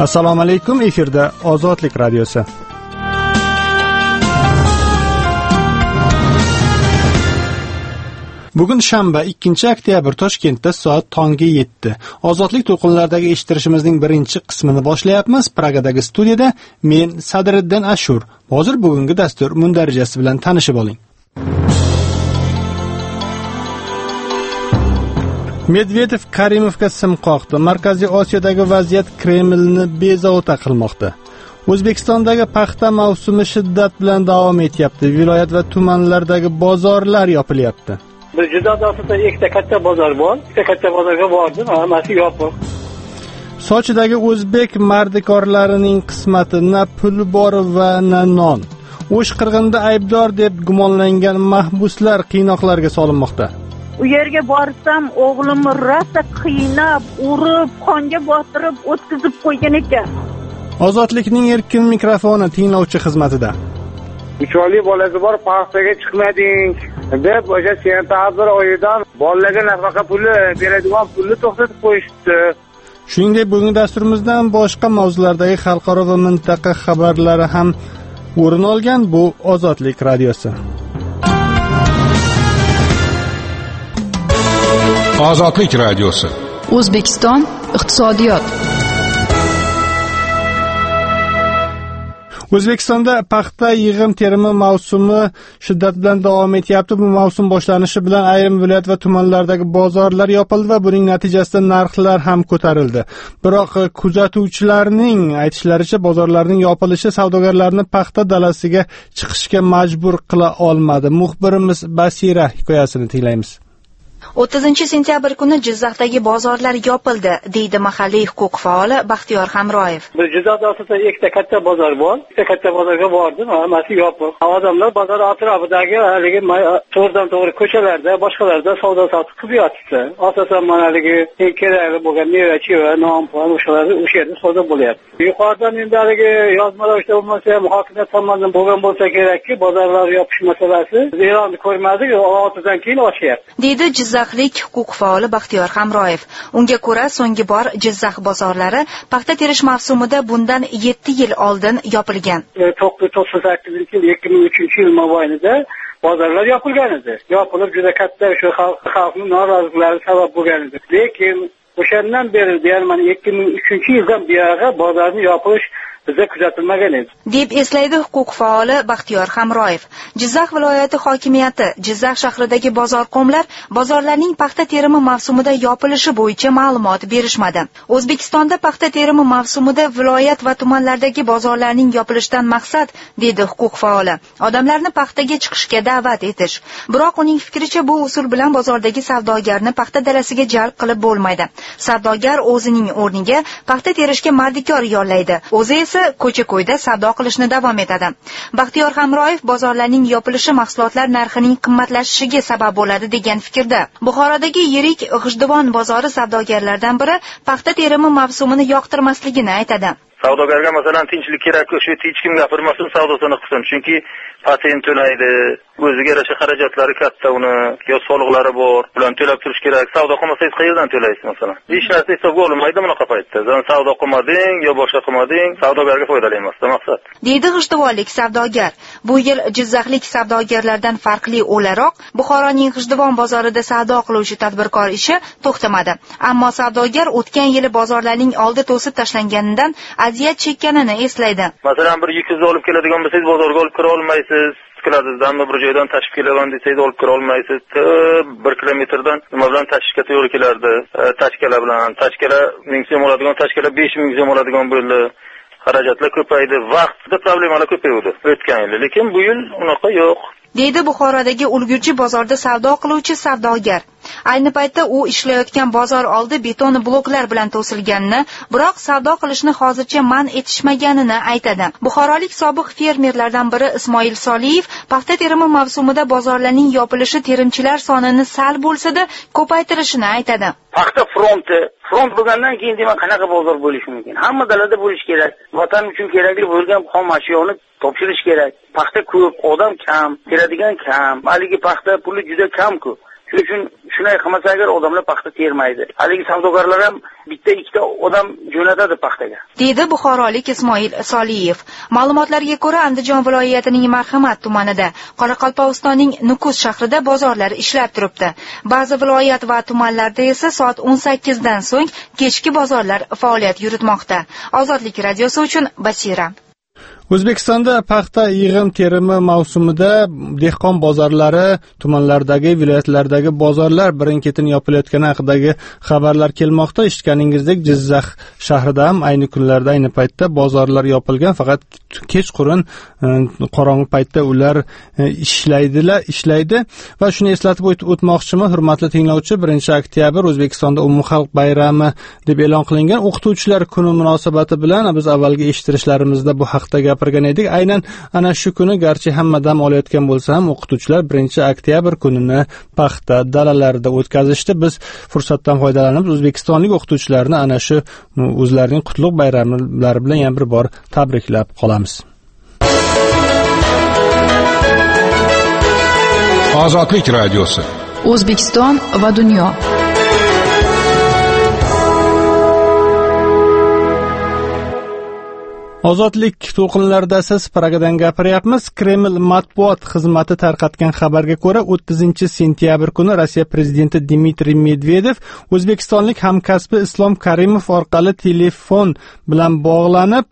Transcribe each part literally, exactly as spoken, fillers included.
Assalomu alaykum, efirda Ozodlik radiosi. Bugun shanba, ikkinchi oktyabr, Toshkentda soat tongga yetti. Ozodlik to'lqinlaridagi eshittirishimizning birinchi qismini boshlayapmiz. Pragadagi studiyada men Sadriddin Ashur. Hozir bugungi dastur mundarijasi bilan tanishib oling. Medvedev Karimovga sim qoqdi. Markaziy Osiyodagi vaziyat Kremlni bezovta qilmoqda. O'zbekistondagi paxta mavsumi shiddat bilan davom etyapti. Viloyat va tumanlardagi bozorlar yopilyapti. Biz juda asosida ikkita katta bozor bor. Ikkita katta bozorga bordim, hammasi yopiq. Sochidagi o'zbek mardikorlarining qismati na pul bor va na non. O'sh qirg'inda aybdor deb gumonlangan mahbuslar qiynoqlarga solinmoqda. U yerga borsam, o'g'limni rosa qiynab, urib, qonga botirib, o'tkazib qo'ygan ekan. Ozodlikning erkin mikrofoni tinglovchi xizmatida. uch oylik bolasi bor, paxtaga chiqmading deb o'sha sentabr oyidan bolalarga nafaqa puli beradigan pulni to'xtatib qo'yishdi. Shuningdek, bugungi dasturimizdan boshqa mavzulardagi xalqaro va mintaqa xabarlari ham o'rin olgan. Bu Ozodlik radiosi. Ozodlik radiosi. O'zbekiston iqtisodiyot. O'zbekistonda paxta yig'im-terimi mavsumi shiddat bilan davom etyapti. Bu mavsum boshlanishi bilan ayrim viloyat va tumanlardagi bozorlar yopildi va buning natijasida narxlar ham ko'tarildi. Biroq kuzatuvchilarning aytishlaricha, bozorlarning yopilishi savdogarlarni paxta dalasiga chiqishga majbur qila olmadi. Muxbirimiz Basira hikoyasini tinglaymiz. o'ttizinchi sentyabr kuni Jizzaxdagi bozorlar yopildi, deydi mahalliy huquq faoli Baxtiyor Hamroyev. Biz juda asosida ikkita katta bozor bor. Ikkita katta bozorga bordim, hammasi yopiq. Odamlar bozor atrofidagi haligi to'g'ridan to'g'ri ko'chalarda, boshqalarda savdo sotiq qilib yotibdi. Asosan mana haligi eng kerakli bo'lgan meva-cheva, non, pul o'shalar o'sha yerda savdo bo'lyapti. Yuqoridan endi haligi yozmalar ishda bo'lmasa ham hokimiyat tomonidan bo'lgan bo'lsa kerakki, bozorlar yopish masalasi e'lonni ko'rmadik, ortidan keyin ochyapti. Deydi Jizzaxlik huquq faoli Baxtiyor Hamroyev. Unga ko'ra, so'nggi bor Jizzax bozorlari paxta terish mavsumida bundan yetti yil oldin yopilgan. to'qqiz yuz to'qson sakkizinchi yil, ikki ming uchinchi yil mobaynida bozorlar yopilgan edi. Yopilib juda katta shu xalqning noroziliklari sabab bo'lgan edi. Lekin o'shandan beri, ya'ni mana ikki ming uchinchi yildan beri bozorni yopish bizda kuzatilmagan edi, deb eslaydi huquq faoli Baxtiyor Hamroyev. Jizzax viloyati hokimiyati Jizzax shahridagi bozor-qo'mlar bozorlarning paxta terimi mavsumida yopilishi bo'yicha ma'lumot berishmadi. O'zbekistonda paxta terimi mavsumida viloyat va tumanlardagi bozorlarning yopilishidan maqsad, dedi huquq faoli, odamlarni paxtaga chiqishga da'vat etish. Biroq uning fikricha, bu usul bilan bozordagi savdogarni paxta dalasiga jalb qilib bo'lmaydi. Savdogar o'zining o'rniga paxta terishga mardikor yollaydi. O'zi esa ko'cha-ko'yda savdo qilishni davom etadi. Baxtiyor Hamroyev bozorlarning yopilishi mahsulotlar narxining qimmatlashishiga sabab bo'ladi degan fikrda. Buxorodagi yirik G'ijduvon bozori savdogarlardan biri paxta terimi mavsumini yoqtirmasligini aytadi. Savdogarga masalan tinchlik kerak-ku, shu hech kim gapirmasin, savdosini qilsin, chunki patent to'laydi, o'ziga yarasha xarajatlari katta, uni yo soliqlari bor, bilan to'lab turish kerak. Savdo qilmasangiz qayerdan to'laysiz masalan? Hech narsa hisobga olinmaydi bunaqa paytda. Sen savdo qilmading yo boshqa qilmading, savdogarga foydali emas, maqsad. Deydi G'ijduvonlik savdogar. Bu yil Jizzaxlik savdogarlardan farqli o'laroq, Buxoroning G'ijduvon bozorida savdo qiluvchi tadbirkor ishi to'xtamadi. Ammo savdogar o'tgan yili bozorlarning oldi to'sib tashlanganidan aziyat chekkanini eslaydi. Masalan, bir yukingizni olib keladigan bo'lsangiz, bozorga olib kira olmaysiz. Kiladizdan bir joydan tashib kelaman desangiz olib kira olmaysiz. bir kilometrdan nima bilan tashishga to'g'ri kelardi. Tashkala bilan, tashkala ming so'm oladigan, tashkala besh ming so'm oladigan bo'ldi. Xarajatlar ko'paydi, vaqtda problemalar ko'paydi o'tgan yil. Lekin bu yil unaqa yo'q. Deydi Buxorodagi ulgurji bozorda savdo qiluvchi savdogar. Ayni paytda u ishlayotgan bozor oldi beton bloklar bilan to'silganini, biroq savdo qilishni hozircha man etishmaganini aytadi. Buxorolik sobiq fermerlardan biri Ismoil Soliyev paxta terimi mavsumida bozorlarning yopilishi terimchilar sonini sal bo'lsa-da ko'paytirishini aytadi. Paxta fronti, front bo'lgandan keyin demak qanaqa bozor bo'lishi mumkin? Hamma dalada bo'lish kerak. Vatan uchun kerakli bo'lgan xom ashyoni topshirish kerak. Paxta ko'p, odam kam, keladigan kam. Haligi paxta puli juda kam-ku. Shuning uchun shunday qilmasa agar odamlar paxta termaydi. Haligi savdogarlar ham bitta ikkita odam jo'natadi paxtaga. Deydi buxorolik Ismoil Soliyev. Ma'lumotlarga ko'ra, Andijon viloyatining Marhamat tumanida, Qoraqalpog'istonning Nukus shahrida bozorlar ishlab turibdi. Ba'zi viloyat va tumanlarda esa soat o'n sakkizdan so'ng kechki bozorlar faoliyat yuritmoqda. Ozodlik radiosi uchun Basira. O'zbekistonda paxta yig'im terimi mavsumida dehqon bozorlari, tumanlardagi, viloyatlardagi bozorlar birin-ketin yopilayotgani haqidagi xabarlar kelmoqda. Eshitganingizdek, Jizzax shahrida ham ayni kunlarda, ayni paytda bozorlar yopilgan, faqat kechqurun qorong'i paytda ular ishlaydilar, ishlaydi va shuni eslatib o'tmoqchiman, hurmatli tinglovchi, birinchi oktyabr O'zbekistonda umumxalq bayrami deb e'lon qilingan. O'qituvchilar kuni munosabati bilan biz avvalgi eshittirishlarimizda bu haqda gapirgan edik. Aynan ana shu kuni, garchi hamma dam olayotgan bo'lsa ham, o'qituvchilar birinchi oktyabr kunini paxta dalalarida o'tkazishdi. Biz fursatdan foydalanib o'zbekistonlik o'qituvchilarni ana shu o'zlarining qutlug' bayramlari bilan yana bir bor tabriklab qolamiz. Ozodlik radiosi. O'zbekiston va dunyo. Ozodlik to'lqinlarida siz Pragadan gapiryapmiz. Kreml matbuot xizmati tarqatgan xabarga ko'ra, o'ttizinchi sentyabr kuni Rossiya prezidenti Dmitriy Medvedev o'zbekistonlik hamkasbi Islom Karimov orqali telefon bilan bog'lanib,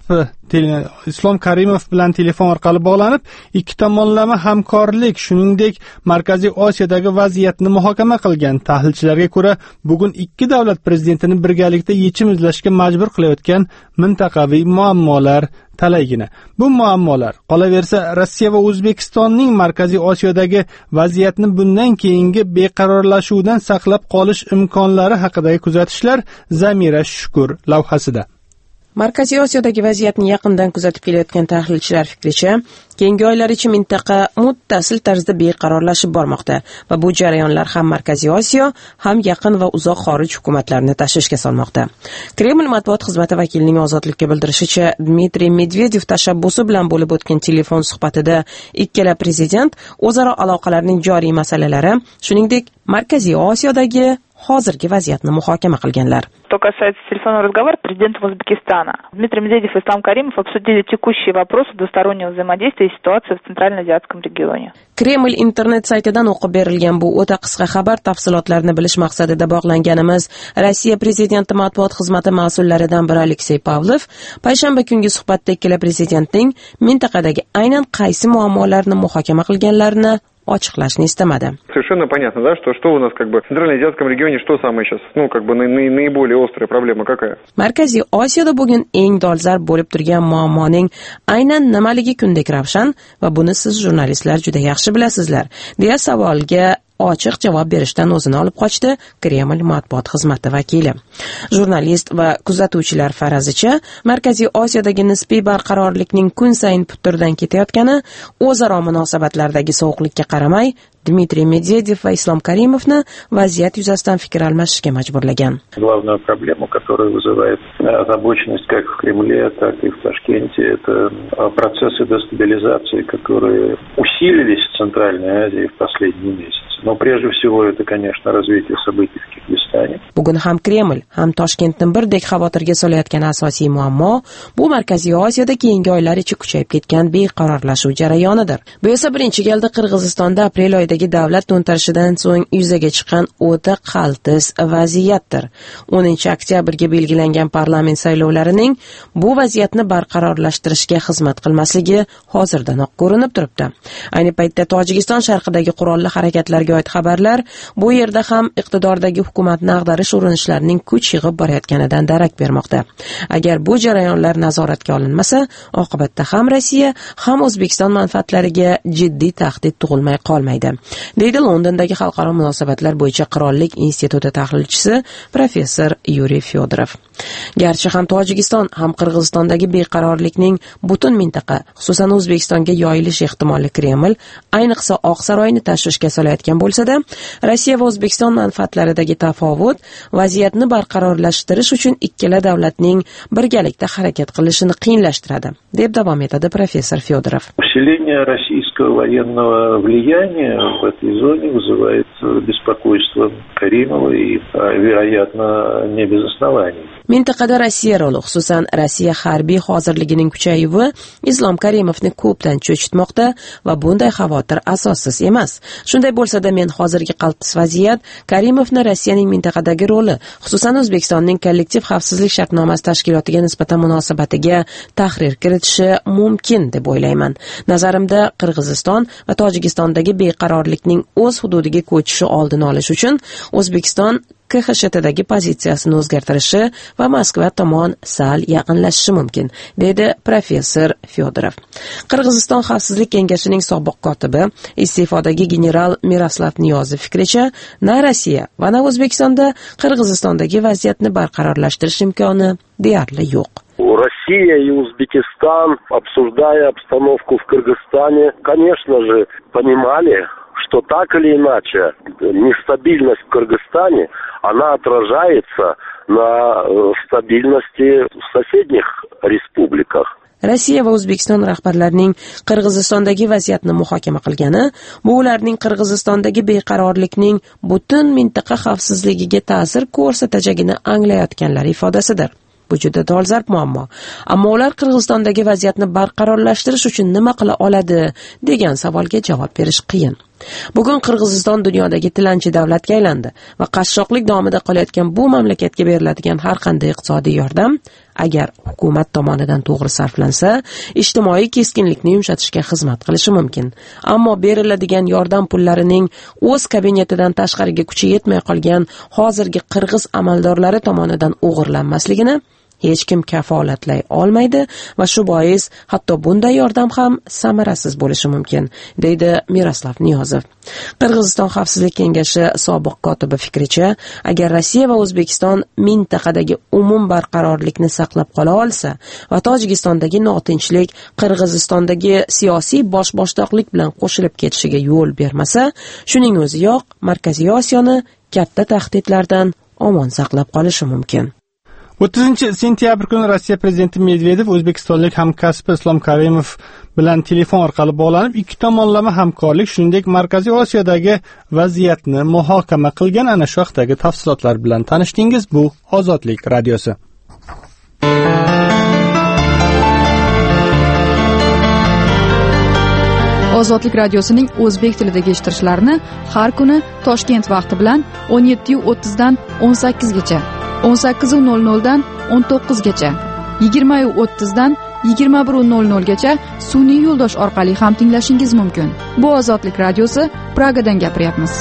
Islom Karimov bilan telefon orqali bog'lanib, ikki tomonlama hamkorlik, shuningdek Markaziy Osiyodagi vaziyatni muhokama qilgan. Tahlilchilarga ko'ra, bugun ikki davlat prezidentini birgalikda yechim izlashga majbur qilayotgan mintaqaviy muammolar talaygina. Bu muammolar qolaversa, Rossiya va O'zbekistonning Markaziy Osiyodagi vaziyatni bundan keyingi beqarorlashuvdan saqlab qolish imkonlari haqidagi kuzatishlar Zamira Shukur lavhasida. Markaziy Osiyodagi vaziyatni yaqindan kuzatib kelayotgan tahlilchilar fikricha, keyingi oylar ichi mintaqa muttasil tarzda beqarorlashib bormoqda va bu jarayonlar ham Markaziy Osiyo, ham yaqin va uzoq xorij hukumatlarini tashvishga solmoqda. Kreml matbuot xizmati vakilining Ozodlikka bildirishicha, Dmitriy Medvedev tashabbusi bilan bo'lib o'tgan telefon suhbatida ikkala prezident o'zaro aloqalarning joriy masalalari, shuningdek Markaziy Osiyodagi hozirgi vaziyatni muhokama qilganlar. Что касается телефонного разговора с президентом Узбекистана, Дмитрий Медведев и Ислам Каримов обсудили текущие вопросы двустороннего взаимодействия и ситуации в Центральноазиатском регионе. Kreml internet saytidan o'qib berilgan bu o'ta qisqa xabar tafsilotlarini bilish maqsadida bog'langanimiz Rossiya prezidenti matbuot xizmati mas'ullaridan biri Aleksey Pavlov payshanba kungi suhbatda ikkala prezidentning mintaqadagi aynan qaysi muammolarni muhokama qilganlarini ochiqlashni istamadi. Совершенно понятно, да, что что у нас как бы в Центральноазиатском регионе что самое сейчас, ну, как бы наиболее острая проблема какая? Markaziy Osiyoda bugun eng dolzarb bo'lib turgan muammoning aynan nimaligi kundek ravshan va buni siz jurnalistlar juda yaxshi bilasizlar, deya savolga ochiq javob berishdan o'zini olib qochdi Kreml matbuot xizmati vakili. Jurnalist va kuzatuvchilar farazicha, Markaziy Osiyodagi nisbiy barqarorlikning kun sayin puturdan ketayotgani o'zaro munosabatlardagi sovuqlikka qaramay, Dmitriy Medvedev va Islom Karimovni vaziyat yuzasidan fikr almashishga majburlagan. Главная проблема, которая вызывает озабоченность как в Кремле, так и в Ташкенте, это процессы дестабилизации, которые усилились в Центральной Азии в последние месяцы. Но прежде всего это, конечно, развитие событий в Киргизстане. Bugun ham Kreml, ham Toshkentni birdek xavotirga solayotgan asosiy muammo bu Markaziy Osiyoda keyingi oylar ichi kuchayib ketgan beqarorlashuv jarayonidir. Bu esa birinchi galda Qirg'izistonda aprel oyidagi davlat to'ntarishidan so'ng yuzaga chiqqan o'ta qaltis vaziyatdir. o'ninchi oktyabrga belgilangan parlament saylovlarining bu vaziyatni barqarorlashtirishga xizmat qilmasligi hozirdanoq ko'rinib turibdi. Ayni paytda Tojikiston sharqidagi qurolli harakatlarga oid xabarlar bu yerda ham iqtidordagi hukumatni ag'darish urinishlarining kuch yig'ib borayotganidan darak bermoqda. Agar bu jarayonlar nazoratga olinmasa, oqibatda ham Rossiya, ham O'zbekiston manfaatlariga jiddiy tahdid tug'ilmay qolmaydi, deydi Londondagi xalqaro munosabatlar bo'yicha qirollik instituti tahlilchisi professor Yuriy Fyodorov. Garchi ham Tojikiston, ham Qirg'izistondagi beqarorlikning butun mintaqa, xususan O'zbekistonga yoyilish ehtimoli Kreml, ayniqsa Oq saroyni tashvishga solayotgan bo'lsa-da, Rossiya va O'zbekiston manfaatlaridagi tafovut vaziyatni barqarorlashtirish uchun ikkala davlatning birgalikda harakat qilishini qiyinlashtiradi, deb davom etadi professor Fyodorov. Усиление российского военного влияния в этой зоне вызывает беспокойство Каримова и, вероятно, не без оснований. Mintaqada Rossiya roli, xususan Rossiya harbiy hozirligining kuchayuvi Islom Karimovni ko'pdan cho'chitmoqda va bunday xavotir asossiz emas. Shunday bo'lsa-da, men hozirgi qaltis vaziyat Karimovni Rossiyaning mintaqadagi roli, xususan O'zbekistonning kollektiv xavfsizlik shartnomasi tashkilotiga nisbatan munosabatiga tahrir kiritishi mumkin deb o'ylayman. Nazarimda, Qirg'iziston va Tojikistondagi beqarorlikning o'z hududiga ko'chishi oldini olish uchun O'zbekiston K X S Tdagi pozitsiyasini o'zgartirishi va Moskva tomon sal yaqinlashishi mumkin, dedi professor Fyodorov. Qirg'iziston Xavfsizlik kengashining sobiq kotibi, iste'fodagi general Miroslav Niyozov fikricha, na Rossiya va na O'zbekistonda Qirg'izistondagi vaziyatni barqarorlashtirish imkoni deyarli yo'q. Россия и Узбекистан, обсуждая обстановку в Кыргызстане, конечно же, понимали, что так или иначе нестабильность в Кыргызстане, она отражается на стабильности в соседних республиках. Rossiya va O'zbekiston rahbarlarining Qirg'izistondagi vaziyatni muhokama qilgani, bu ularning Qirg'izistondagi beqarorlikning butun mintaqa xavfsizligiga ta'sir ko'rsatajagini anglayotganlar ifodasidir. Bu juda dolzarb muammo. Ammo ular Qirg'izistondagi vaziyatni barqarorlashtirish uchun nima qila oladi degan savolga javob berish qiyin. Bugun Qirg'iziston dunyodagi tilanchi davlatga aylandi va qashshoqlik davomida qolayotgan bu mamlakatga beriladigan har qanday iqtisodiy yordam, agar hukumat tomonidan to'g'ri sarflansa, ijtimoiy keskinlikni yumshatishga xizmat qilishi mumkin. Ammo beriladigan yordam pullarining o'z kabinetidan tashqariga kuchi yetmay qolgan hozirgi qirg'iz amaldorlari tomonidan o'g'irlanmasligini hech kim kafolatlay olmaydi va shu bois hatto bunday yordam ham samarasiz bo'lishi mumkin, deydi Miroslav Niyozov. Qirg'iziston Xavfsizlik kengashi sobiq kotibi fikricha, agar Rossiya va O'zbekiston mintaqadagi umum barqarorlikni saqlab qola olsa va Tojikistondagi notinchlik Qirg'izistondagi siyosiy bosh-boshdoqlik bilan qo'shilib ketishiga yo'l bermasa, shuning o'ziyoq Markaziy Osiyoni katta tahdidlardan omon saqlab qolishi mumkin. o'ttizinchi sentyabr kuni Rossiya prezidenti Medvedev o'zbekistonlik hamkasbi Islom Karimov bilan telefon orqali bog'lanib, ikki tomonlama hamkorlik, shuningdek Markaziy Osiyodagi vaziyatni muhokama qilgan. Ana shu haqdagi tafsilotlar bilan tanishdingiz. Bu Ozodlik radiosi. Ozodlik radiosining o'zbek tilidagi eshittirishlarini har kuni Toshkent vaqti bilan o'n yetti o'ttiz dan o'n sakkiz gacha, o'n sakkiz nol nol dan o'n to'qqiz gacha, yigirma o'ttiz dan yigirma bir nol nol gacha sun'iy yo'ldosh orqali ham tinglashingiz mumkin. Bu Ozodlik radiosi, Pragadan gapiryapmiz.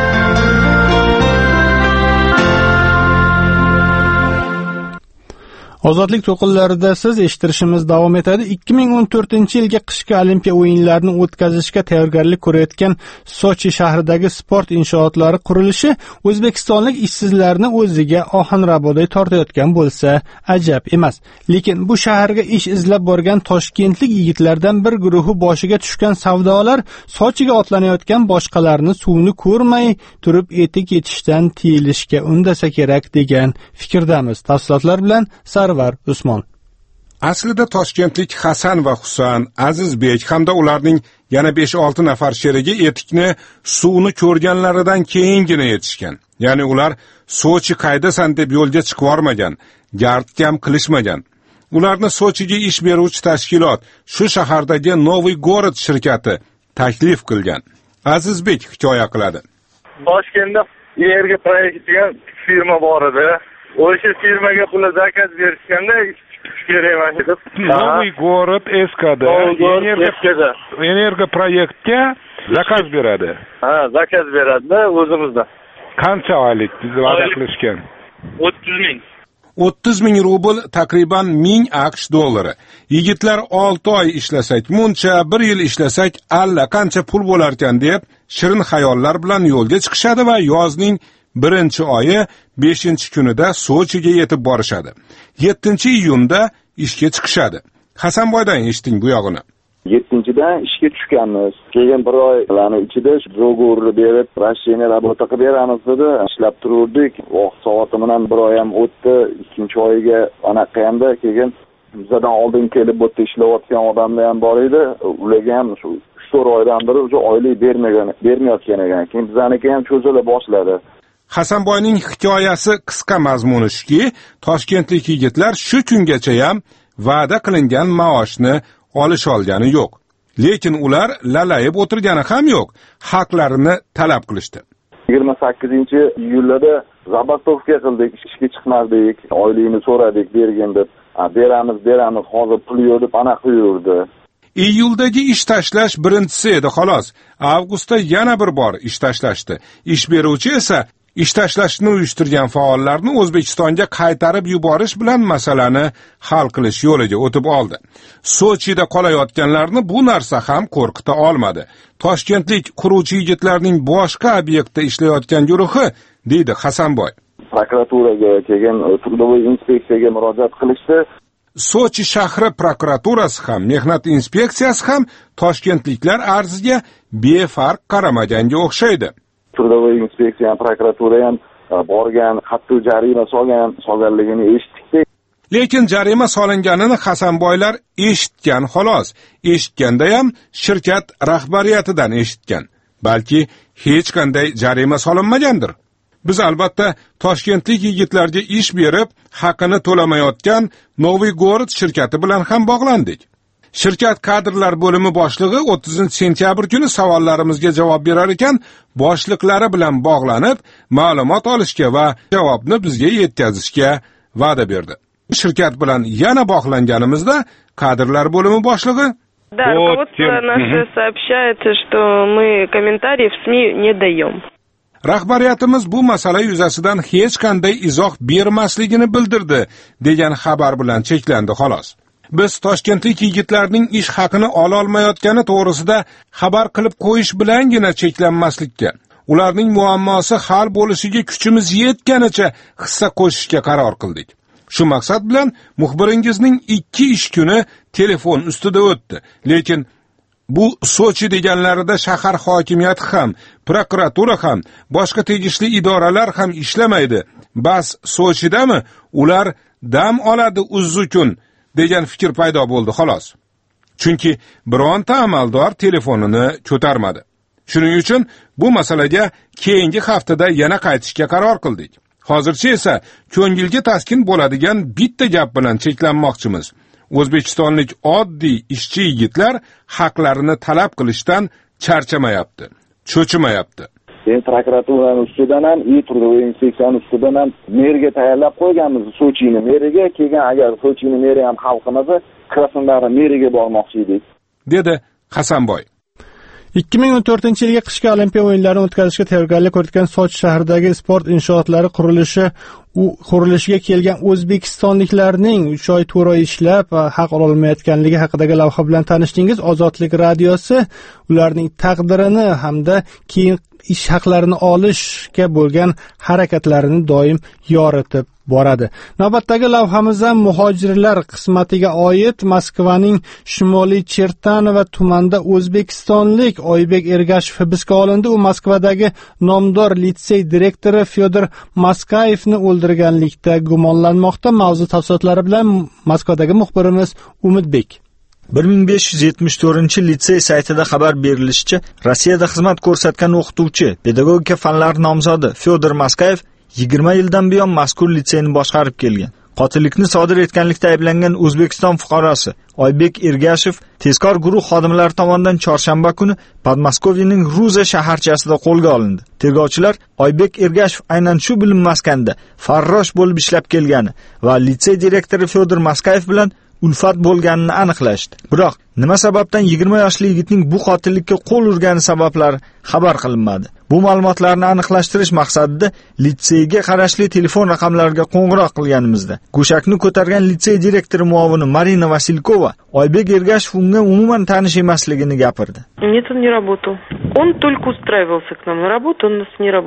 Ozodlik to'qinlarida siz eshittirishimiz davom etadi. ikki ming o'n to'rtinchi yilgi qishki Olimpiya o'yinlarini o'tkazishga tayyorgarlik ko'rayotgan Sochi shahridagi sport inshootlari qurilishi o'zbekistonlik ishsizlarni o'ziga ohanraboday tortayotgan bo'lsa ajab emas. Lekin bu shaharga ish izlab borgan toshkentlik yigitlardan bir guruhi boshiga tushgan savdolar Sochiga otlanayotgan boshqalarni suvni ko'rmay turib etik yetishdan tiyilishga undasa kerak degan fikrdamiz. Tafsilotlar bilan Sarvar Usmon. Aslida toshkentlik Hasan va Husan, Azizbek hamda ularning yana besh olti nafar sherigi etikni suvni ko'rganlaridan keyingina yetishgan. Ya'ni ular Sochi qaydasan deb yo'lga chiqib bormagan, gardkam qilishmagan. Ularni Sochiga ish beruvchi tashkilot, shu shahardagi Novoy Gorod shirkati taklif qilgan. Azizbek hikoya qiladi. Toshkentda yerga proyekt degan firma bor edi. O'sha firmaga pul zakaz berishganda kerak emas edi. Novoy Gorod eskada energo proyektga zakaz beradi. Ha, zakaz beradi o'zimizdan. Qancha oylik biz va'da qilishgan? o'ttiz ming. o'ttiz ming rubl, taqriban ming AQSh dollari. Yigitlar olti oy ishlasak, muncha bir yil ishlasak, alla qancha pul bo'lar ekan deb shirin xayollar bilan yo'lga chiqishadi va yozning birinchi oyi beshinchi kunida Sochiga yetib borishadi. yettinchi iyunda ishga chiqishadi. Hasanboydan eshiting bu yog'ini. yettinchidan ishga tushganmiz. Keyin bir oylarni ichida do'g'urni berib, rashiyani rabota qilib beramiz dedi. Ishlab turdik. Vaqt soati bilan bir oy ham o'tdi. Ikkinchi oyiga anaqa hamda keyin bizdan oldin kelib bu yerda ishlayotgan odamlar ham bor edi. Ularga ham shu uch to'rt oydan beri o'sha oylik bermagan, bermayotgan ekan. Keyin bizaniki ham cho'zila boshladi. Hasanboyning hikoyasi qisqa mazmuni shuki, toshkentlik yigitlar shu kungacha ham va'da qilingan maoshni olish olgani yo'q. Lekin ular lalayib o'tirgani ham yo'q, haqlarini talab qilishdi. yigirma sakkizinchi iyulda zabatovka qildik, ishga chiqmadik, oylikni so'radik, bergin deb. Beramiz, beramiz, hozir pul yo'q deb anaqa yurdi. Iyuldagi ish tashlash birinchisi edi xolos. Avgustda yana bir bor ish tashlashdi. Ish beruvchi esa ish tashlashni uyushtirgan faollarni O'zbekistonga qaytarib yuborish bilan masalani hal qilish yo'liga o'tib oldi. Sochida qolayotganlarni bu narsa ham qo'rqita olmadi. Toshkentlik quruvchi yigitlarning boshqa obyektda ishlayotgan guruhi, deydi Hasanboy. Prokuraturaga kelgan Trudovой inspeksiyaga murojaat qilishdi. Sochi shahri prokuraturasi ham, mehnat inspeksiyasi ham toshkentliklar arziga befarq qaramaganga o'xshaydi. Trudovой inspeksiya, prokuratura ham borgan, hatto jarima solgan, solganligini eshitdik. Lekin jarima solinganini Hasanboylar eshitgan xolos. Eshitganda ham shirkat rahbariyatidan eshitgan. Balki hech qanday jarima solinmagandir. Biz albatta toshkentlik yigitlarga ish berib, haqini to'lamayotgan Novigorod shirkati bilan ham bog'landik. Shirkat kadrlar bo'limi boshlig'i o'ttizinchi sentyabr kuni savollarimizga javob berar ekan, boshliqlari bilan bog'lanib, ma'lumot olishga va javobni bizga yetkazishga va'da berdi. Shirkat bilan yana bog'langanimizda kadrlar bo'limi boshlig'i Да, руководство наше сообщает, что мы комментариев в СМИ не даем. Rahbariyatimiz bu masala yuzasidan hech qanday izoh bermasligini bildirdi, degan xabar bilan cheklandi xolos. Biz toshkentlik yigitlarning ish haqini ola olmayotgani to'g'risida xabar qilib qo'yish bilangina cheklanmaslikka, ularning muammosi hal bo'lishiga kuchimiz yetganicha hissa qo'shishga qaror qildik. Shu maqsad bilan muxbiringizning ikki ish kuni telefon ustida o'tdi. Lekin bu Sochi deganlarida shahar hokimiyati ham, prokuratura ham, boshqa tegishli idoralar ham ishlamaydi. Bas Sochidami ular dam oladi uzzu kun degan fikr paydo bo'ldi xolos. Chunki bironta amaldor telefonini ko'tarmadi. Shuning uchun bu masalaga keyingi haftada yana qaytishga qaror qildik. Hozircha esa ko'ngilga taskin bo'ladigan bitta gap bilan cheklanmoqchimiz. O'zbekistonlik oddiy ishchi yigitlar haqlarini talab qilishdan charchamayapti, cho'chimayapti. Sen prokuraturaning ustidan ham, i Trudovой inspeksiyaning ustidan ham merga tayyorlab qo'yganmiz. Sochini meriga kelgan, agar Sochini meri ham xalqimizni Krasnodarga meriga bormoqchi edik, dedi Hasanboy. ikki ming o'n to'rtinchi yilgi qishki olimpiya o'yinlarini o'tkazishga tayyorgarlik ko'rayotgan Sochi shahridagi sport inshootlari qurilishi u qurilishiga kelgan o'zbekistonliklarning uch oy to'rt oy ishlab haq ola olmayotganligi haqidagi lavha bilan tanishdingiz. Ozodlik radiosi ularning taqdirini hamda keyin ish haqlarini olishga bo'lgan harakatlarini doim yoritib boradi. Navbatdagi lavhamiz ham muhojirlar qismatiga oid. Moskvaning shimoliy Chertanova tumanida o'zbekistonlik Oybek Ergashev hibsga olindi. U Moskvadagi nomdor litsey direktori Fyodor Maskayevni o'ldirganlikda gumonlanmoqda. Mavzu tafsilotlari bilan Moskvadagi muxbirimiz Umidbek. bir ming besh yuz yetmish to'rtinchi litsey saytida xabar berilishicha, Rossiyada xizmat ko'rsatgan o'qituvchi, pedagogika fanlari nomzodi Fyodor Maskayev yigirma yildan buyon mazkur litseyni boshqarib kelgan. Qotillikni sodir etganlikda ayblangan O'zbekiston fuqarosi Oybek Ergashev tezkor guruh xodimlari tomonidan chorshanba kuni Podmoskoviyaning Ruza shaharchasida qo'lga olindi. Tergovchilar Oybek Ergashev aynan shu bilim maskanda farrosh bo'lib ishlab kelgani va litsey direktori Fyodor Maskayev bilan ulfat bo'lganini aniqlashdi. Biroq nima sababdan yigirma yoshli yigitning bu qotillikka qo'l urgani sabablari xabar qilinmadi. Bu ma'lumotlarni aniqlashtirish maqsadida litseyga qarashli telefon raqamlariga qo'ng'iroq qilganimizda go'shakni ko'targan litsey direktori muovini Marina Vasilkova Oybek Ergashev unga umuman tanish emasligini gapirdi. Нет, он не работал. Он только устраивался к нам на работу, он у нас не работал.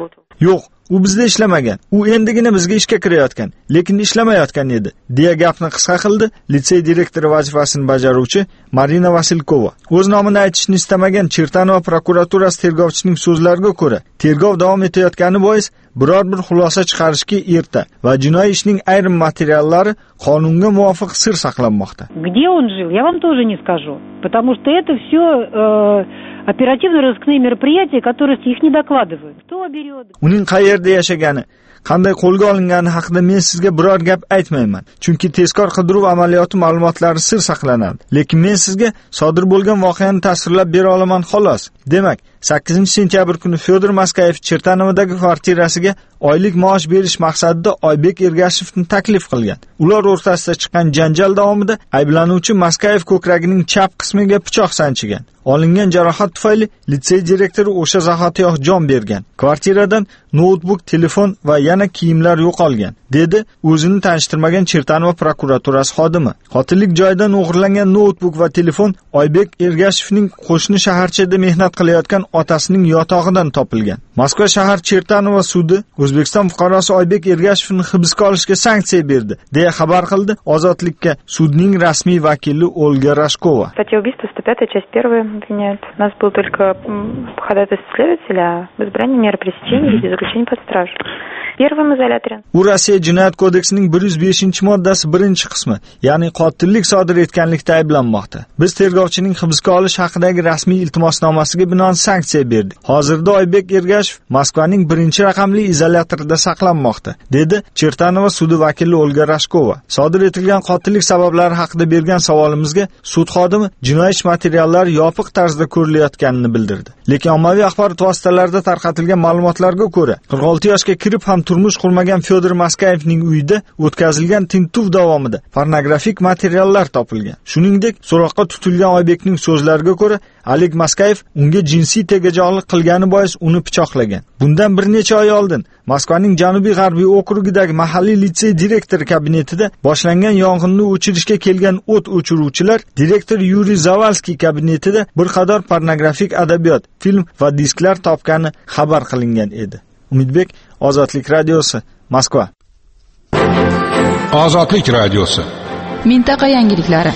Yo'q, u bizda ishlamagan. U endigina bizga ishga kirayotgan, lekin ishlamayotgan edi, deya gapni qisqa qildi litsey direktori vazifasini bajaruvchi Marina Vasilkova. O'z nomini aytishni istamagan Chertanova prokuraturasi tergovchining so'zlariga ko'ra, tergov davom etayotgani bois biror bir xulosa chiqarishga erta va jinoiy ishning ayrim materiallari qonunga muvofiq sir saqlanmoqda. Где он жил, я вам тоже не скажу, потому что это все э, оперативно-розыскные мероприятия, которые их не докладывают. Кто берет? Uning qayerda yashagani, qanday qo'lga olingani haqida men sizga biror gap aytmayman, chunki tezkor qidiruv amaliyoti ma'lumotlari sir saqlanadi. Lekin men sizga sodir bo'lgan voqeani tasvirlab bera olaman xolos. Demak, sakkizinchi sentyabr kuni Fyodor Maskayev Chertanovdagi kvartirasiga oylik maosh berish maqsadida Oybek Ergashevni taklif qilgan. Ular o'rtasida chiqqan janjal davomida ayblanuvchi Maskayev ko'kragining chap qismiga pichoq sanchigan. Olingan jarohat tufayli litsey direktori o'sha zahotiyoq jon bergan. Kvartiradan noutbuk, telefon va yana kiyimlar yo'qolgan, dedi o'zini tanishtirmagan Chertanova prokuraturasi xodimi. Qotillik joyidan o'g'irlangan noutbuk va telefon Oybek Ergashevning qo'shni shaharchada mehnat qilayotgan otasining yotog'idan topilgan. Moskva shahar Chertanova sudi O'zbekiston fuqarosi Oybek Ergashevni hibsga olishga sanksiya berdi, deya xabar qildi Ozodlikka sudning rasmiy vakili Olga Rashkova. Статья убийства сто пятая, часть первая обвиняет. У нас был только ходатайство следователя об избрании меры пресечения в виде заключения под стражу. Первым изоляторе. U Rossiya Jinoyat kodeksining bir yuz beshinchi moddasi birinchi qismi, ya'ni qotillik sodir etganlikda ayblanmoqda. Biz tergovchining hibsga olish haqidagi rasmiy iltimosnomasiga binoan sanksiya berdik. Hozirda Oybek Ergashev Moskvaning birinchi raqamli izolyatorida saqlanmoqda, dedi Chertanova sudi vakili Olga Rashkova. Sodir etilgan qotillik sabablari haqida bergan savolimizga sud xodimi jinoiy ish materiallari yopiq tarzda ko'rilayotganini bildirdi. Lekin ommaviy axborot vositalarida tarqatilgan ma'lumotlarga ko'ra, qirq olti yoshga kirib ham turmush qurmagan Fyodor Maskayevning uyida o'tkazilgan tintuv davomida pornografik materiallar topilgan. Shuningdek, so'roqqa tutilgan Oybekning so'zlariga ko'ra, Oleg Maskayev unga jinsiy tegajog'lik qilgani bois uni pichoqlagan. Bundan bir necha oy oldin Moskvaning janubiy-g'arbiy okrugidagi mahalliy litsey direktori kabinetida boshlangan yong'inni o'chirishga kelgan o't o'chiruvchilar direktor Yuriy Zavalskiy kabinetida bir qator pornografik adabiyot, film va disklar topgani xabar qilingan edi. Umidbek, Ozodlik radiosi, Moskva. Ozodlik radiosi. Mintaqa yangiliklari.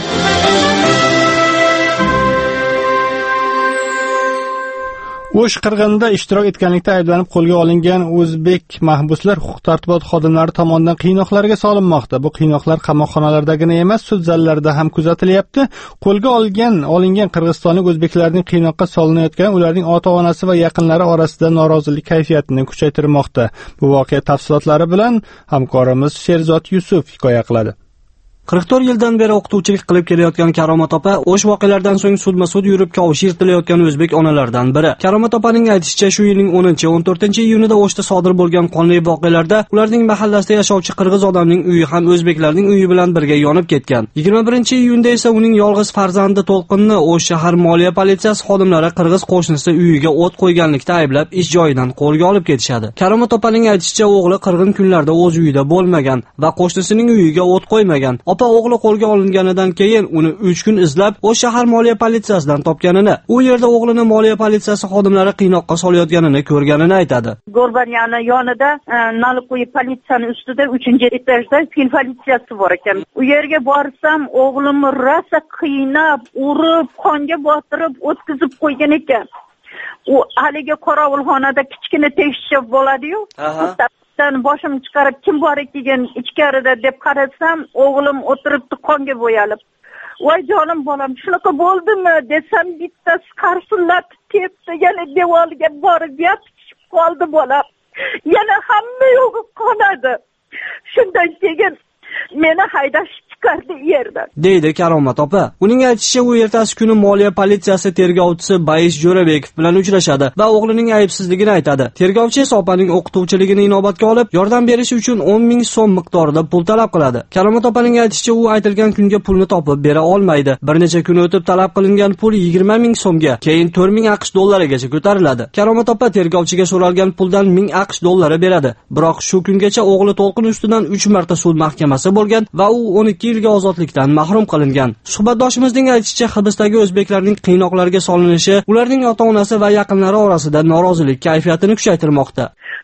O'sh qirg'inida ishtirok etganlikda ayblanib qo'lga olingan o'zbek mahbuslar huquq-tartibot xodimlari tomonidan qiynoqlarga solinmoqda. Bu qiynoqlar qamoqxonalardagina emas, sud zallarida ham kuzatilyapti. Qo'lga olingan, olingan qirg'izistonlik o'zbeklarning qiynoqqa solinayotgani ularning ota-onasi va yaqinlari orasida norozilik kayfiyatini kuchaytirmoqda. Bu voqea tafsilotlari bilan hamkorimiz Sherzod Yusuf hikoya qiladi. qirq to'rt yildan beri o'qituvchilik qilib kelayotgan Karomat opa o'sh voqealardan so'ng sudma-sud yurib kavush yirtilayotgan o'zbek onalardan biri. Karomat opaning aytishicha, shu yilning o'ninchi o'n to'rtinchi iyunida O'shda sodir bo'lgan qonli voqealarda ularning mahallasida yashovchi qirg'iz odamning uyi ham o'zbeklarning uyi bilan birga yonib ketgan. yigirma birinchi iyunda esa uning yolg'iz farzandi To'lqinni O'sh shahar moliya politsiyasi xodimlari qirg'iz qo'shnisi uyiga o't qo'yganlikda ayblab ish joyidan qo'lga olib ketishadi. Karomat opaning aytishicha, o'g'li qirg'in kunlarda o'z uyida bo'lmagan va qo'shnisining uyiga o't qo'ymagan. Opa o'g'li qo'lga olinganidan keyin uni uch kun izlab O'sh shahar moliya politsiyasidan topganini, u yerda o'g'lini moliya politsiyasi xodimlari qiynoqqa solayotganini ko'rganini aytadi. Gorbanyani yonida Nalikoy politsiyani ustida uchinchi etajda fil politsiyasi bor ekan. U yerga borsam, o'g'limni rosa qiynab, urib, qonga botirib o'tkazib qo'ygan ekan. U haligi qorovulxonada kichkina tekshirib bo'ladi-yu. Boshimni chiqarib, kim bor ekan ichkarida deb qarasam, o'g'lim o'tiribdi qonga bo'yalib. Voy jonim bolam, shunaqa bo'ldimi desam, bittasi qarsillab tepdi, yana devorga borib yopishib qoldi bolam. Yana hamma yo'g'i qonadi. Shundan keyin meni haydash chiqardi yerdan, deydi Karomat opa. Uning aytishicha, u ertasi kuni moliya politsiyasi tergovchisi Bayis Jo'rabekov bilan uchrashadi va o'g'lining aybsizligini aytadi. Tergovchi esa opaning o'qituvchiligini inobatga olib, yordam berish uchun o'n ming so'm miqdorida pul talab qiladi. Karomat opaning aytishicha, u aytilgan kunga pulni topib bera olmaydi. Bir necha kun o'tib talab qilingan pul yigirma ming so'mga, keyin to'rt ming aqsh dollarigacha ko'tariladi. Karomat opa tergovchiga so'ralgan puldan ming aqsh dollari beradi. Biroq shu kungacha o'g'li To'lqin ustidan uch marta sud mahkamasi bo'lgan va u o'n ikki yilga ozodlikdan mahrum qilingan. Suhbatdoshimizning aytishicha, hibsdagi o'zbeklarning qiynoqlarga solinishi ularning ota-onasi va yaqinlari orasida norozilik kayfiyatini kuchaytirmoqda.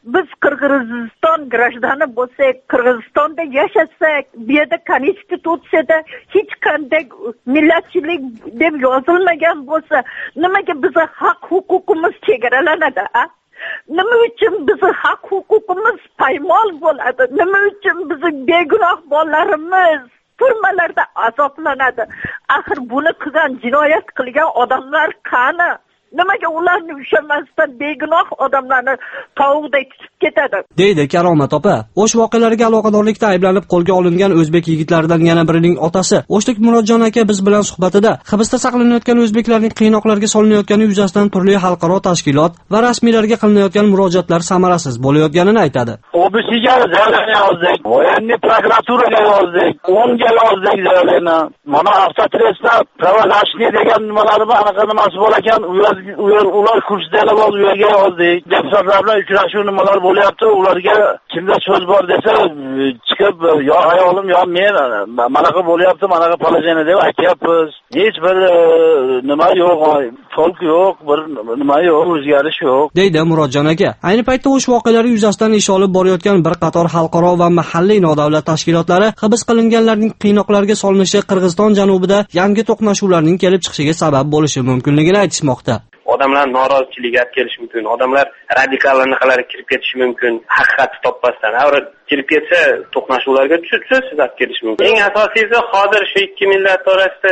biz Qirg'iziston grajdani bo'lsak, Qirg'izistonda yashasak, bu yerda konstitutsiyada hech qanday millatchilik deb yozilmagan bo'lsa, nimaga bizning haq huquqimiz chegaralanadi? Nima uchun bizning haq huquqimiz paymol bo'ladi? Nima uchun bizning begunoh bolalarimiz turmalarda azoblanadi? Axir buni qilgan, jinoyat qilgan odamlar qani? Nimaga ularni ushlamasdan begunoh odamlarni tovuqday tutib ketadi? Deydi Karomat opa. O'sh voqealariga aloqadorlikda ayblanib qo'lga olingan o'zbek yigitlaridan yana birining otasi O'shlik Murodjon aka biz bilan suhbatida hibsda saqlanayotgan o'zbeklarning qiynoqlarga solinayotgani yuzasidan turli xalqaro tashkilot va rasmiylarga qilinayotgan murojaatlar samarasiz bo'layotganini aytadi. Obisiga zaryadni yozdik, voyanniy prokuraturaga yozdik, o'nga yozdik zaryadni. Mana avtotrestda pravozashni degan nimalarni anaqa nimasi bor ekan, ular kursdagi bor, u yerga yozdik. Deputatlar bilan uchrashuv nimalar bo'lyapti, ularga kimda so'z bor desa chiqib, yo ayolim yo men manaqa bo'lyapti, manaqa polojeniya deb aytyapmiz. Hech bir nima yo'q, folk yo'q, bir nima yo'q, o'zgarish yo'q. Deydi Murodjon aka. Ayni paytda o'sh voqealari yuzasidan ish olib borayotgan bir qator xalqaro va mahalliy nodavlat tashkilotlari hibs qilinganlarning qiynoqlarga solinishi Qirg'iziston janubida yangi to'qnashuvlarning kelib chiqishiga sabab bo'lishi mumkinligini aytishmoqda. Odamlar noroziligiga olib kelishi mumkin. Odamlar radikal anaqalarga kirib ketishi mumkin. Haqiqatni topmasdan. Avval kirib ketsa to'qnashuvlarga tushib olib kelishi mumkin. Eng asosiysi hozir shu ikki millat orasida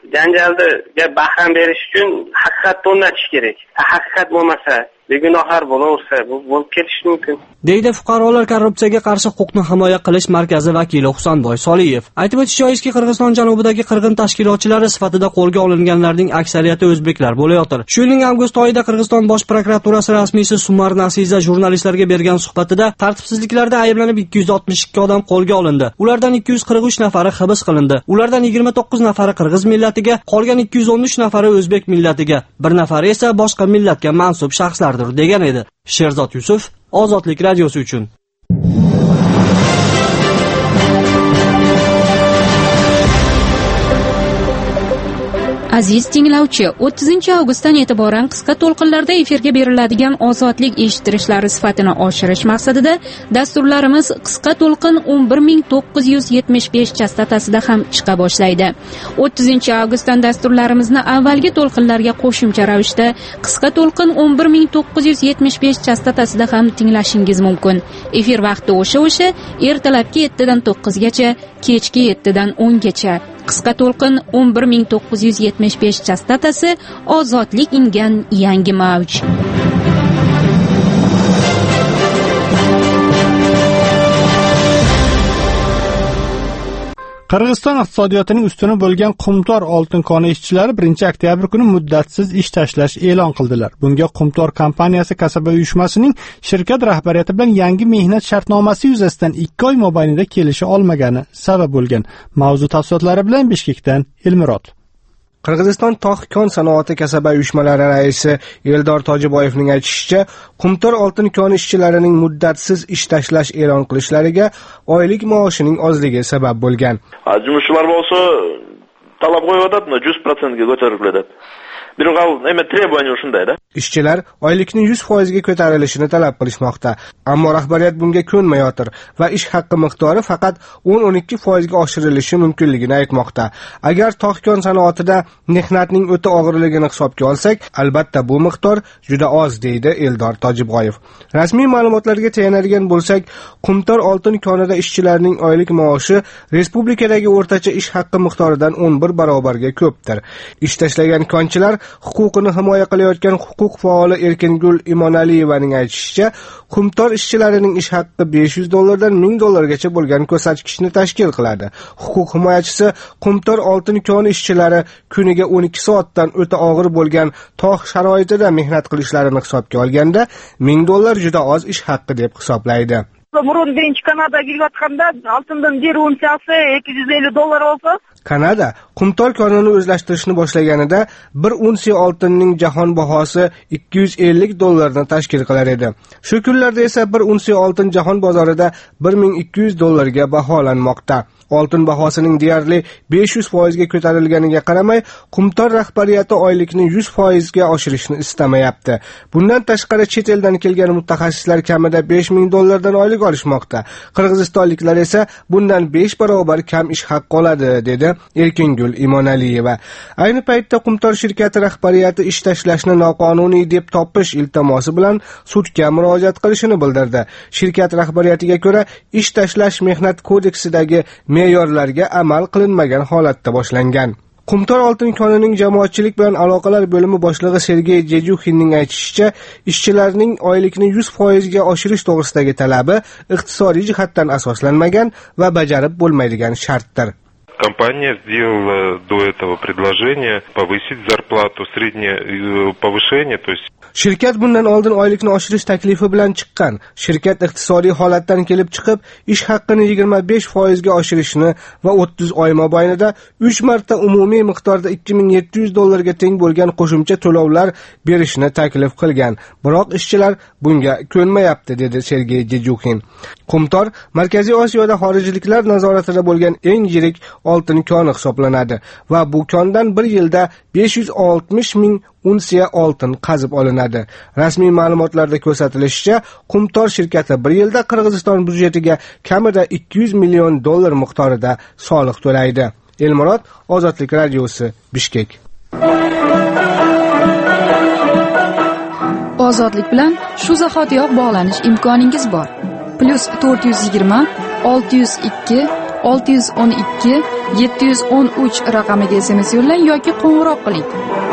janjalga bahram berish uchun haqiqatni o'rnatish kerak. Haqiqat bo'lmasa, begunohlar bo'laversa, bu bo'lib ketishi mumkin. Deydi Fuqarolar korrupsiyaga qarshi huquqni himoya qilish markazi vakili Husanboy Soliyev. Aytib o'tish joizki, Qirg'iziston janubidagi qirg'in tashkilotchilari sifatida qo'lga olinganlarning aksariyati o'zbeklar bo'layotir. Shu yilning avgust oyida Qirg'iziston bosh prokuraturasi rasmiysi Sumar Nasiza jurnalistlarga bergan suhbatida tartibsizliklarda ayblanib ikki yuz oltmish ikki odam qo'lga olindi. Ulardan ikki yuz qirq uch nafari hibs qilindi. Ulardan yigirma to'qqiz nafari qirg'iz millatiga, qolgan ikki yuz o'n uch nafari o'zbek millatiga, bir nafari esa boshqa millatga mansub shaxslardir degan edi. Sherzod Yusuf, Ozodlik radiosi uchun. Aziz tinglovchi, o'ttizinchi avgustdan e'tiboran qisqa to'lqinlarda efirga beriladigan ozodlik eshittirishlari sifatini oshirish maqsadida dasturlarimiz qisqa to'lqin o'n bir ming to'qqiz yuz yetmish besh chastotasida ham chiqa boshlaydi. o'ttizinchi avgustdan dasturlarimizni avvalgi to'lqinlarga qo'shimcha ravishda qisqa to'lqin o'n bir ming to'qqiz yuz yetmish besh chastotasida ham tinglashingiz mumkin. Efir vaqti o'sha-o'sha ertalabki yettidan to'qqizgacha, kechki yettidan o'ngacha. Qisqa to'lqin o'n bir ming to'qqiz yuz yetmish besh chastotasi ozodlik ingan yangi mavj. Qirg'iziston iqtisodiyotining ustuni bo'lgan Qumtor oltin koni ishchilari birinchi oktyabr kuni muddatsiz ish tashlash e'lon qildilar. Bunga Qumtor kompaniyasi kasaba uyushmasining shirkat rahbariyati bilan yangi mehnat shartnomasi yuzasidan ikki oy mobaynida kelisha olmagani sabab bo'lgan. Mavzu tafsilotlari bilan Bishkekdan Elmurod. Qirg'iziston tog' kon sanoati kasaba uyushmalari raisi Eldor Tojiboyevning aytishicha, Qumtor oltin koni ishchilarining muddatsiz ish tashlash e'lon qilishlariga oylik maoshining ozligi sabab bo'lgan. Jumishchilar bo'lsa talab qo'yadi, yuz foizga ko'tariladi. Bir gal nima trебование shundayda. Ishchilar oylikni yuz foiz ga ko'tarilishini talab qilishmoqda, ammo rahbariyat bunga ko'nmayotir va ish haqqi miqdori faqat o'n o'n ikki foiz ga oshirilishi mumkinligini aytmoqda. Agar tog' sanoatida mehnatning o'ta og'irligini hisobga olsak, albatta bu miqdor juda oz, deydi Eldor Tojiboyev. Rasmiy ma'lumotlarga tayanadigan bo'lsak, Qumtor oltin konida ishchilarning oylik maoshi respublikadagi o'rtacha ish haqqi miqdoridan o'n bir barobarga ko'pdir. Ish tashlagan konchilar huquqini himoya qilayotgan huquq faoli Erkingul Imonaliyevaning aytishicha, Qumtor ishchilarining ish haqqi besh yuz dollardan ming dollargacha bo'lgan ko'rsatkichni tashkil qiladi. Huquq himoyachisi Qumtor oltin koni ishchilari kuniga o'n ikki soatdan o'ta og'ir bo'lgan tog' sharoitida mehnat qilishlarini hisobga olganda ming dollar juda oz ish haqqi deb hisoblaydi. Burun birinchi Kanadaga kelayotganda oltindan bir unsiyasi ikki yuz ellik dollar olsa. Kanada qumtor konini o'zlashtirishni boshlaganida bir unsiya oltinning jahon bahosi ikki yuz ellik dollarni tashkil qilar edi. Shu kunlarda esa bir unsiya oltin jahon bozorida bir ming ikki yuz dollarga baholanmoqda. Oltin bahosining deyarli besh yuz foiz ga ko'tarilganiga qaramay, qumtor rahbariyati oylikni yuz foiz ga oshirishni istamayapti. Bundan tashqari chet eldan kelgan mutaxassislar kamida besh ming dollardan oylik olishmoqda. Qirg'izistonliklar esa bundan besh barobar kam ish haqqi oladi, dedi Erkingul Imonaliyeva. Ayni paytda qumtor shirkati rahbariyati ish tashlashni noqonuniy deb topish iltimosi bilan sudga murojaat qilishini bildirdi. Shirkat rahbariyatiga ko'ra, ish tashlash mehnat kodeksidagi me'yorlarga amal qilinmagan holatda boshlangan. Qumtor oltin konining jamoatchilik bilan aloqalar bo'limi boshlig'i Sergey Jejuxinning aytishicha, ishchilarning oylikni yuz foiz ga oshirish to'g'risidagi talabi iqtisodiy jihatdan asoslanmagan va bajarib bo'lmaydigan shartdir. Компания сделала до этого предложение повысить зарплату, среднее повышение, то есть Shirkat bundan oldin oylikni oshirish taklifi bilan chiqqan. Shirkat iqtisodiy holatdan kelib chiqib, ish haqqini yigirma besh foiz ga oshirishni va o'ttiz oy mobaynida uch marta umumiy miqdorda ikki ming yetti yuz dollarga teng bo'lgan qo'shimcha to'lovlar berishni taklif qilgan. Biroq ishchilar bunga ko'nmayapti, dedi Sergey Jejuxin. Qumtor Markaziy Osiyoda xorijliklar nazoratida bo'lgan eng yirik oltin koni hisoblanadi va bu kondan bir yilda besh yuz oltmish ming unsiya oltin qazib olinadi. Rasmiy ma'lumotlarda ko'rsatilishicha, Qumtor shirkati bir yilda Qirg'iziston byudjetiga kamida ikki yuz million dollar miqdorida soliq to'laydi. Elmurod, Ozodlik radiosi, Bishkek. Ozodlik bilan shu zahotiyoq bog'lanish imkoningiz bor. Plus to'rt yuz yigirma olti yuz ikki olti yuz o'n ikki yetti yuz o'n uch raqamiga S M S yo'llang yoki qo'ng'iroq qiling.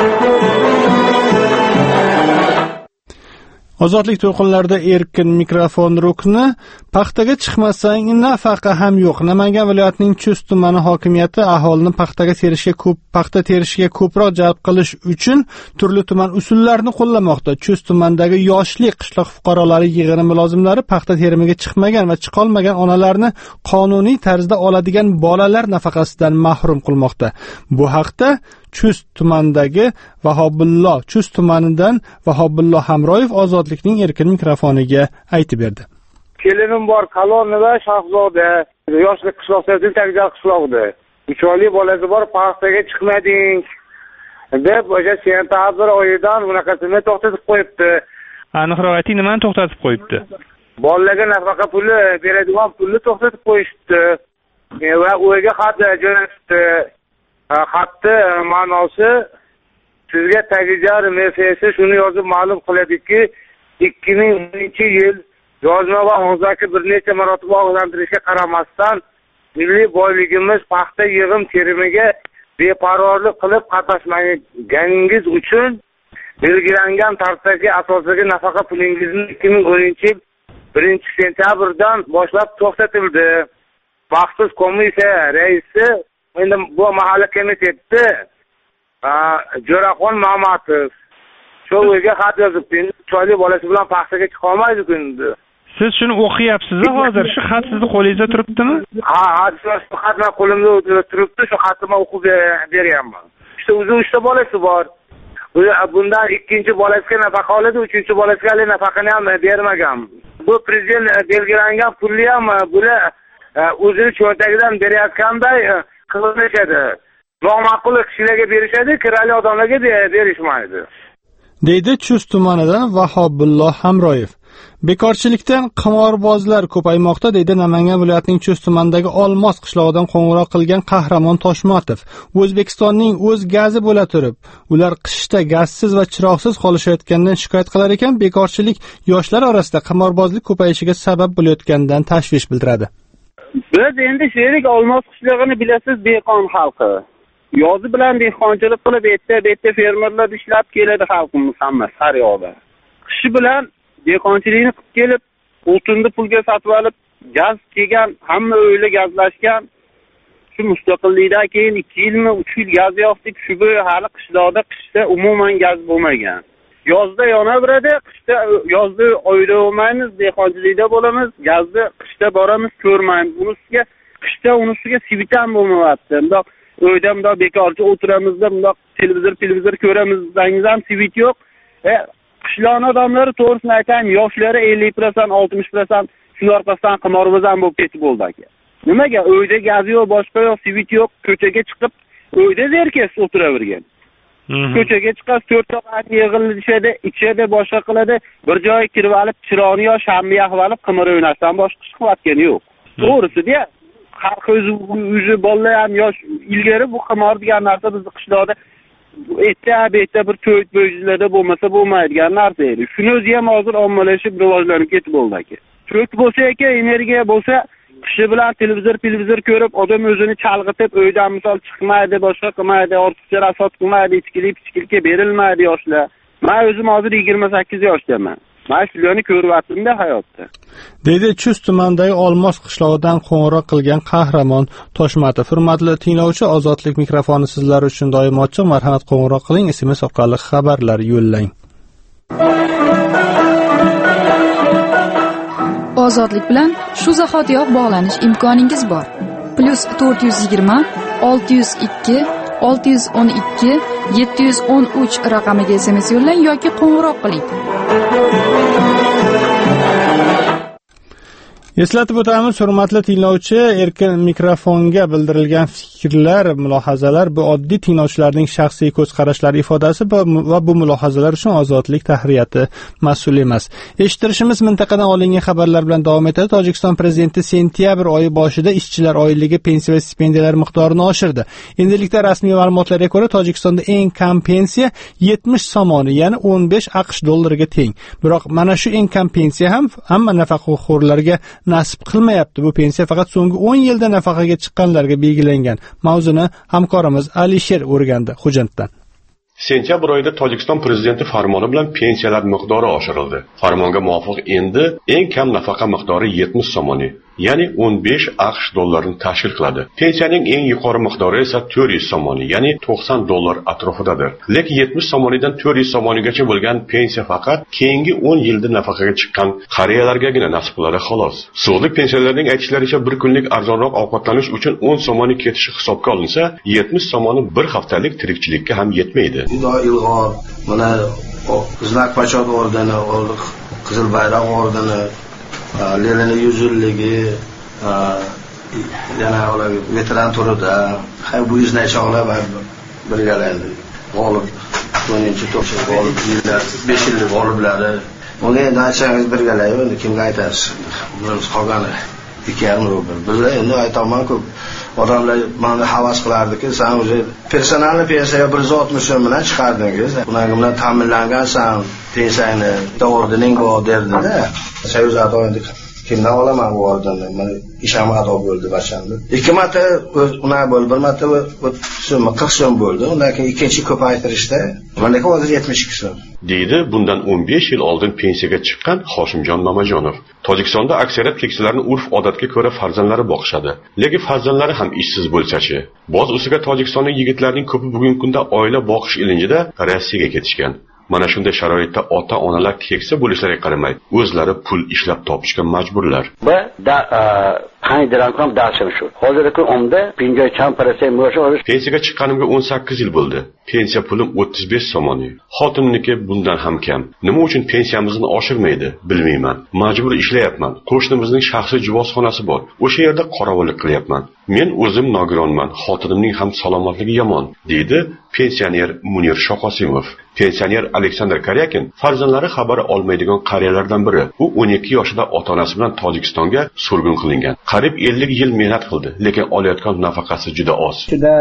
Ozodlik to'lqinlarida erkin mikrofon rukni paxtaga chiqmasang nafaqa ham yo'q. Namangan viloyatining Chust tumani hokimiyati aholini paxtaga terishga ko'p paxta terishga ko'proq jalb qilish uchun turli tuman usullarni qo'llamoqda. Chust tumanidagi yoshlik qishloq fuqarolari yig'ini mulozimlari paxta terimiga chiqmagan va chiqolmagan onalarni qonuniy tarzda oladigan bolalar nafaqasidan mahrum qilmoqda. Bu haqda Chust tumanidagi Vahobullo Chust tumanidan Vahobullo Hamroyev Ozodlikning erkin mikrofoniga aytib berdi. Kelinim bor, Kalonova Shahzoda, yoshlik qishloqda, Diltakjal qishloqda. uch oylik bolasi bor, paxtaga chiqmading deb o'sha sentabr oyidan bunaqasini to'xtatib qo'yibdi. Aniqroq ayting, nimani to'xtatib qo'yibdi? Bolalarga nafaqa puli beradigan pulni to'xtatib qo'yishdi va o'yga xat jo'natdi. Xatni ma'nosi sizga tagijar mefesi shuni yozib ma'lum qiladiki, ikki ming o'ninchi yil yozma va hozirgi bir necha marotaba ogohlantirishga qaramasdan milliy boyligimiz paxta yig'im terimiga beparvorlik qilib qatnashmaganingiz uchun belgilangan tartibga asosida nafaqa pulingizni ikki ming o'ninchi yil birinchi sentyabrdan boshlab to'xtatildi. Maxsus komissiya raisi endi bu mahalla komiteti Jo'raxon Mamatov shu yerga xat yozibdi. Choyli bolasi bilan paxtaga chiqa olmaydi endi. Siz shuni o'qiyapsiz hozir? Shu xat sizning qo'lingizda turibdimi? Ha, shu xatni qo'limda turibdi, shu xatni o'qib beryapman. Işte o'zi uchta bolasi bor. Bundan ikkinchi bolasiga nafaqa oladi, uchinchi bolasiga hali nafaqani ham bermagan. Bu prezident belgilangan pulni ham bular o'zini cho'ntagidan berayotganday qilinishadi. Noma'qul kishilarga berishadi, kirali odamlarga berishmaydi. Deydi Chust tumanidan Vahobullo Hamroyev. Bekorchilikdan qimorbozlar ko'paymoqda, deydi Namangan viloyatining Chust tumanidagi Olmos qishlog'idan qo'ng'iroq qilgan Qahramon Toshmatov. O'zbekistonning o'z gazi bo'la turib, ular qishda gazsiz va chiroqsiz qolishayotganidan shikoyat qilar ekan, bekorchilik yoshlar orasida qimorbozlik ko'payishiga sabab bo'layotganidan tashvish bildiradi. Biz endi sherik Olmos qishlog'ini bilasiz, dehqon xalqi. Yozi bilan dehqonchilik qilib, erta erta fermerlar ishlab keladi xalqimiz hammasi har yoqda. Qishi bilan dehqonchilikni qilib kelib, o'tinni pulga sotib olib, gaz kelgan, hamma uylar gazlashgan. Shu mustaqillikdan keyin ikki yilmi, uch yil gaz yoqdik, shu bo'yi hali qishloqda qishda umuman gaz bo'lmagan. Yozda yonaveradi, qishda yozda oyda olmaymiz, dehqonchilikda bo'lamiz, yozda qishda boramiz, ko'rmaymiz. Bunisiga qishda unisiga svitam bo'lmayapti. Bundoq uyda bundoq bekorchi o'tiramizda, bundoq televizor, televizor ko'ramiz, desangiz ham svit yo'q. E, qishloq odamlari to'g'risini aytaymi, yoshlari ellik foiz, oltmish foiz shu orqasidan qimorbozan bo'lib ketib bo'ldi aka. Nimaga? Uyda gaz yo'q, boshqa yo'q, svit yo'q, ko'chaga chiqib uyda zerkes o'tiravergan. Ko'chaga chiqasiz, to'rt soat yig'ilishadi, ichadi, boshqa qiladi, bir joyga kirib olib, chiroqni yo shamni yoqib olib, qimir o'ynashdan boshqa ish qilayotgani yo'q. To'g'risi-da, xalq o'zi o'zi bolalar ham yosh ilgari bu qimor degan narsa bizni qishloqda erta betda bir to'y bo'yizlarda bo'lmasa bo'lmaydigan narsa edi. Shuni o'zi ham hozir ommalashib rivojlanib ketib bo'ldi aka. To'y bo'lsa aka, energiya bo'lsa, kishi bilan televizor, televizor ko'rib, odam o'zini chalg'itib, uydan misol chiqmaydi, boshqa qilmaydi, ortiqcha rasot qilmaydi, ichkilik, ichkilikka berilmaydi yoshlar. Men o'zim hozir yigirma sakkiz yoshdaman. Men shularni ko'ryaptimda hayotda. Deydi Chust tumanidagi Olmos qishlog'idan qo'ng'iroq qilgan qahramon Toshmatov. Hurmatli tinglovchi, Ozodlik mikrofoni sizlar uchun doim ochiq. Marhamat, qo'ng'iroq qiling, S M S orqali xabarlar yo'llang. Ozodlik bilan shu zahotiyoq bog'lanish imkoningiz bor. Plus to'rt yuz yigirma olti yuz ikki olti yuz o'n ikki yetti yuz o'n uch raqamiga S M S yo'llang yoki qo'ng'iroq qiling. Eslatib o'tamiz, hurmatli tinglovchi, erkin mikrofonga bildirilgan fikrlar, mulohazalar bu oddiy tinglovchilarning shaxsiy ko'z qarashlari ifodasi va bu mulohazalar uchun Ozodlik tahriyati mas'ul emas. Eshittirishimiz mintaqadan olingan xabarlar bilan davom etadi. Tojikiston prezidenti sentyabr oyi boshida ishchilar oyligi, pensiya va stipendiyalar miqdorini oshirdi. Endilikda rasmiy ma'lumotlarga ko'ra, Tojikistonda eng kam pensiya yetmish somoni, ya'ni o'n besh AQSh dollariga teng. Biroq mana shu eng kam pensiya ham hamma nafaqaxo'rlarga nasib qilmayapti. Bu pensiya faqat so'nggi o'n yilda nafaqaga chiqqanlarga belgilangan. Mavzuni hamkorimiz Alisher o'rgandi Xo'janddan. Sentyabr oyida Tojikiston prezidenti farmoni bilan pensiyalar miqdori oshirildi. Farmonga muvofiq endi eng kam nafaqa miqdori yetmish somoni, ya'ni o'n besh AQSh dollarini tashkil qiladi. Pensiyaning eng yuqori miqdori esa to'rt yuz somoni, ya'ni to'qson dollar atrofidadir. Lekin yetmish somonidan to'rt yuz somonigacha bo'lgan pensiya faqat keyingi o'n yilda nafaqaga chiqqan qariyalargagina nasib qiladi xolos. Sog'liq pensiyalarning aytishlaricha bir kunlik arzonroq ovqatlanish uchun o'n somoni ketishi hisobga olinsa, yetmish somoni bir haftalik tirikchilikka ham yetmaydi. Juda ilg'or, mana Qizlar Pochot ordeni oldik, Qizil bayroq ordeni, Lenin yuz yilligi, yana ular veteran turida, hay bu yuz nechog'lar birgalaydi. G'olib, o'ninchi to'qson g'olib yillar, besh yillik g'oliblari. Unga endi aytsangiz birgalaydi, kimga aytasiz? Biz qolgani ikki yarim rubl. Bizlar endi aytaman-ku, odamlar menga havas qilardiki, sen o'zi personalni pensiyaga bir yuz oltmish so'm bilan chiqardingiz. Bunga bilan ta'minlangansan, pensiyani ordening bor derdi-da. So'zat o'yindi. Kimdan olaman bu ordenni? Men ishim ado bo'ldi bachamda. Ikki marta una bo'ldi, bir marta so'm qirq so'm bo'ldi. Undan keyin ikkinchi ko'paytirishda mana hozir yetmish ikki so'm. Deydi bundan o'n besh yil oldin pensiyaga chiqqan Hoshimjon Mamajonov. Tojikistonda aksariyat keksalarni urf-odatga ko'ra farzandlari boqishadi. Lekin farzandlari ham ishsiz bo'lsa-chi? Boz ustiga Tojikistonlik yigitlarning ko'pi bugungi kunda oila boqish ilinjida Rossiyaga ketishgan. Mana shunday sharoitda ota-onalar keksa bo'lishlariga qaramay, o'zlari pul ishlab topishga majburlar. Va da qanday dirham darsim shu. Hozirgi kun umda pinjoy cham parasay mo'sh olish. Pensiyaga chiqqanimga o'n sakkiz yil bo'ldi. Pensiya pulim o'ttiz besh somoni. Xotinimniki bundan ham kam. Nima uchun pensiyamizni oshirmaydi, bilmayman. Majbur ishlayapman. Qo'shnimizning shaxsiy juvozxonasi bor. O'sha yerda qorovullik qilyapman. Men o'zim nogironman, xotinimning ham salomatligi yomon, deydi pensioner Munir Shoqosimov. Pensioner Aleksandr Karyakin farzandlari xabar olmaydigan qariyalardan biri. U o'n ikki yoshida ota-onasi bilan Tojikistonga surgun qilingan. Qariyb ellik yil mehnat qildi, lekin olayotgan nafaqasi juda oz.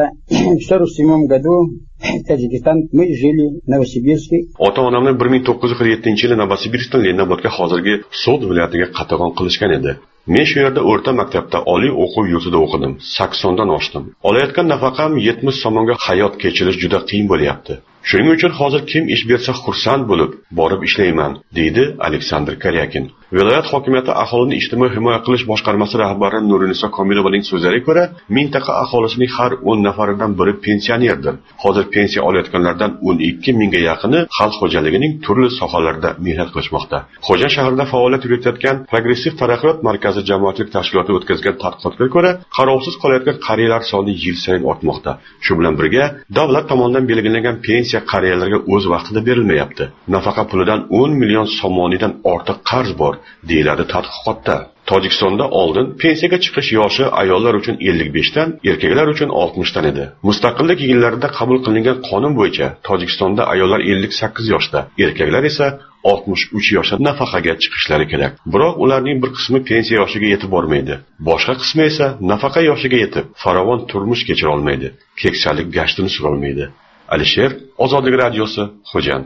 В сорок седьмом году Tojikiston мы жили в Новосибирске. Ota-onamni bir ming to'qqiz yuz qirq yettinchi yili Novosibirskdan Lenobodga, hozirgi Sod viloyatiga qatag'on qilishgan edi. Men shu yerda o'rta maktabda oliy o'quv yurtida o'qidim. saksondan oshdim. Olayotgan nafaqam yetmish so'mga hayot kechirish juda qiyin bo'lyapti. Shuning uchun hozir kim ish bersa xursand bo'lib borib ishlayman, deydi Aleksandr Karyakin. Viloyat hokimiyati aholini ijtimoiy himoya qilish boshqarmasi rahbari Nurinisa Komilovaning so'zlariga ko'ra, mintaqa aholisining har o'n nafaridan biri pensionerdir. Hozir pensiya olayotganlardan o'n ikki mingga yaqini xalq xo'jaligining turli sohalarida mehnat qilishmoqda. Xo'jand shahrida faoliyat yuritayotgan Progressiv taraqqiyot markazi jamoatchilik tashkiloti o'tkazgan tadqiqotga ko'ra, qarovsiz qolayotgan qariyalar soni yil sayin ortmoqda. Shu bilan birga, davlat tomonidan belgilangan pensiya qariyalarga o'z vaqtida berilmayapti. Nafaqa pulidan o'n million so'mdan ortiq qarz bor, deyiladi tadqiqotda. Tojikistonda oldin pensiyaga chiqish yoshi ayollar uchun ellik besh dan, erkaklar uchun oltmish dan edi. Mustaqillik yillarida qabul qilingan qonun bo'yicha Tojikistonda ayollar ellik sakkiz yoshda, erkaklar esa oltmish uch yoshda nafaqaga chiqishlari kerak. Biroq ularning bir qismi pensiya yoshiga yetib bormaydi. Boshqa qismi esa nafaqa yoshiga yetib, farovon turmush kechira olmaydi. Keksalik gashtini sura olmaydi. Alisher, Ozodlik radiosi, Xo'jand.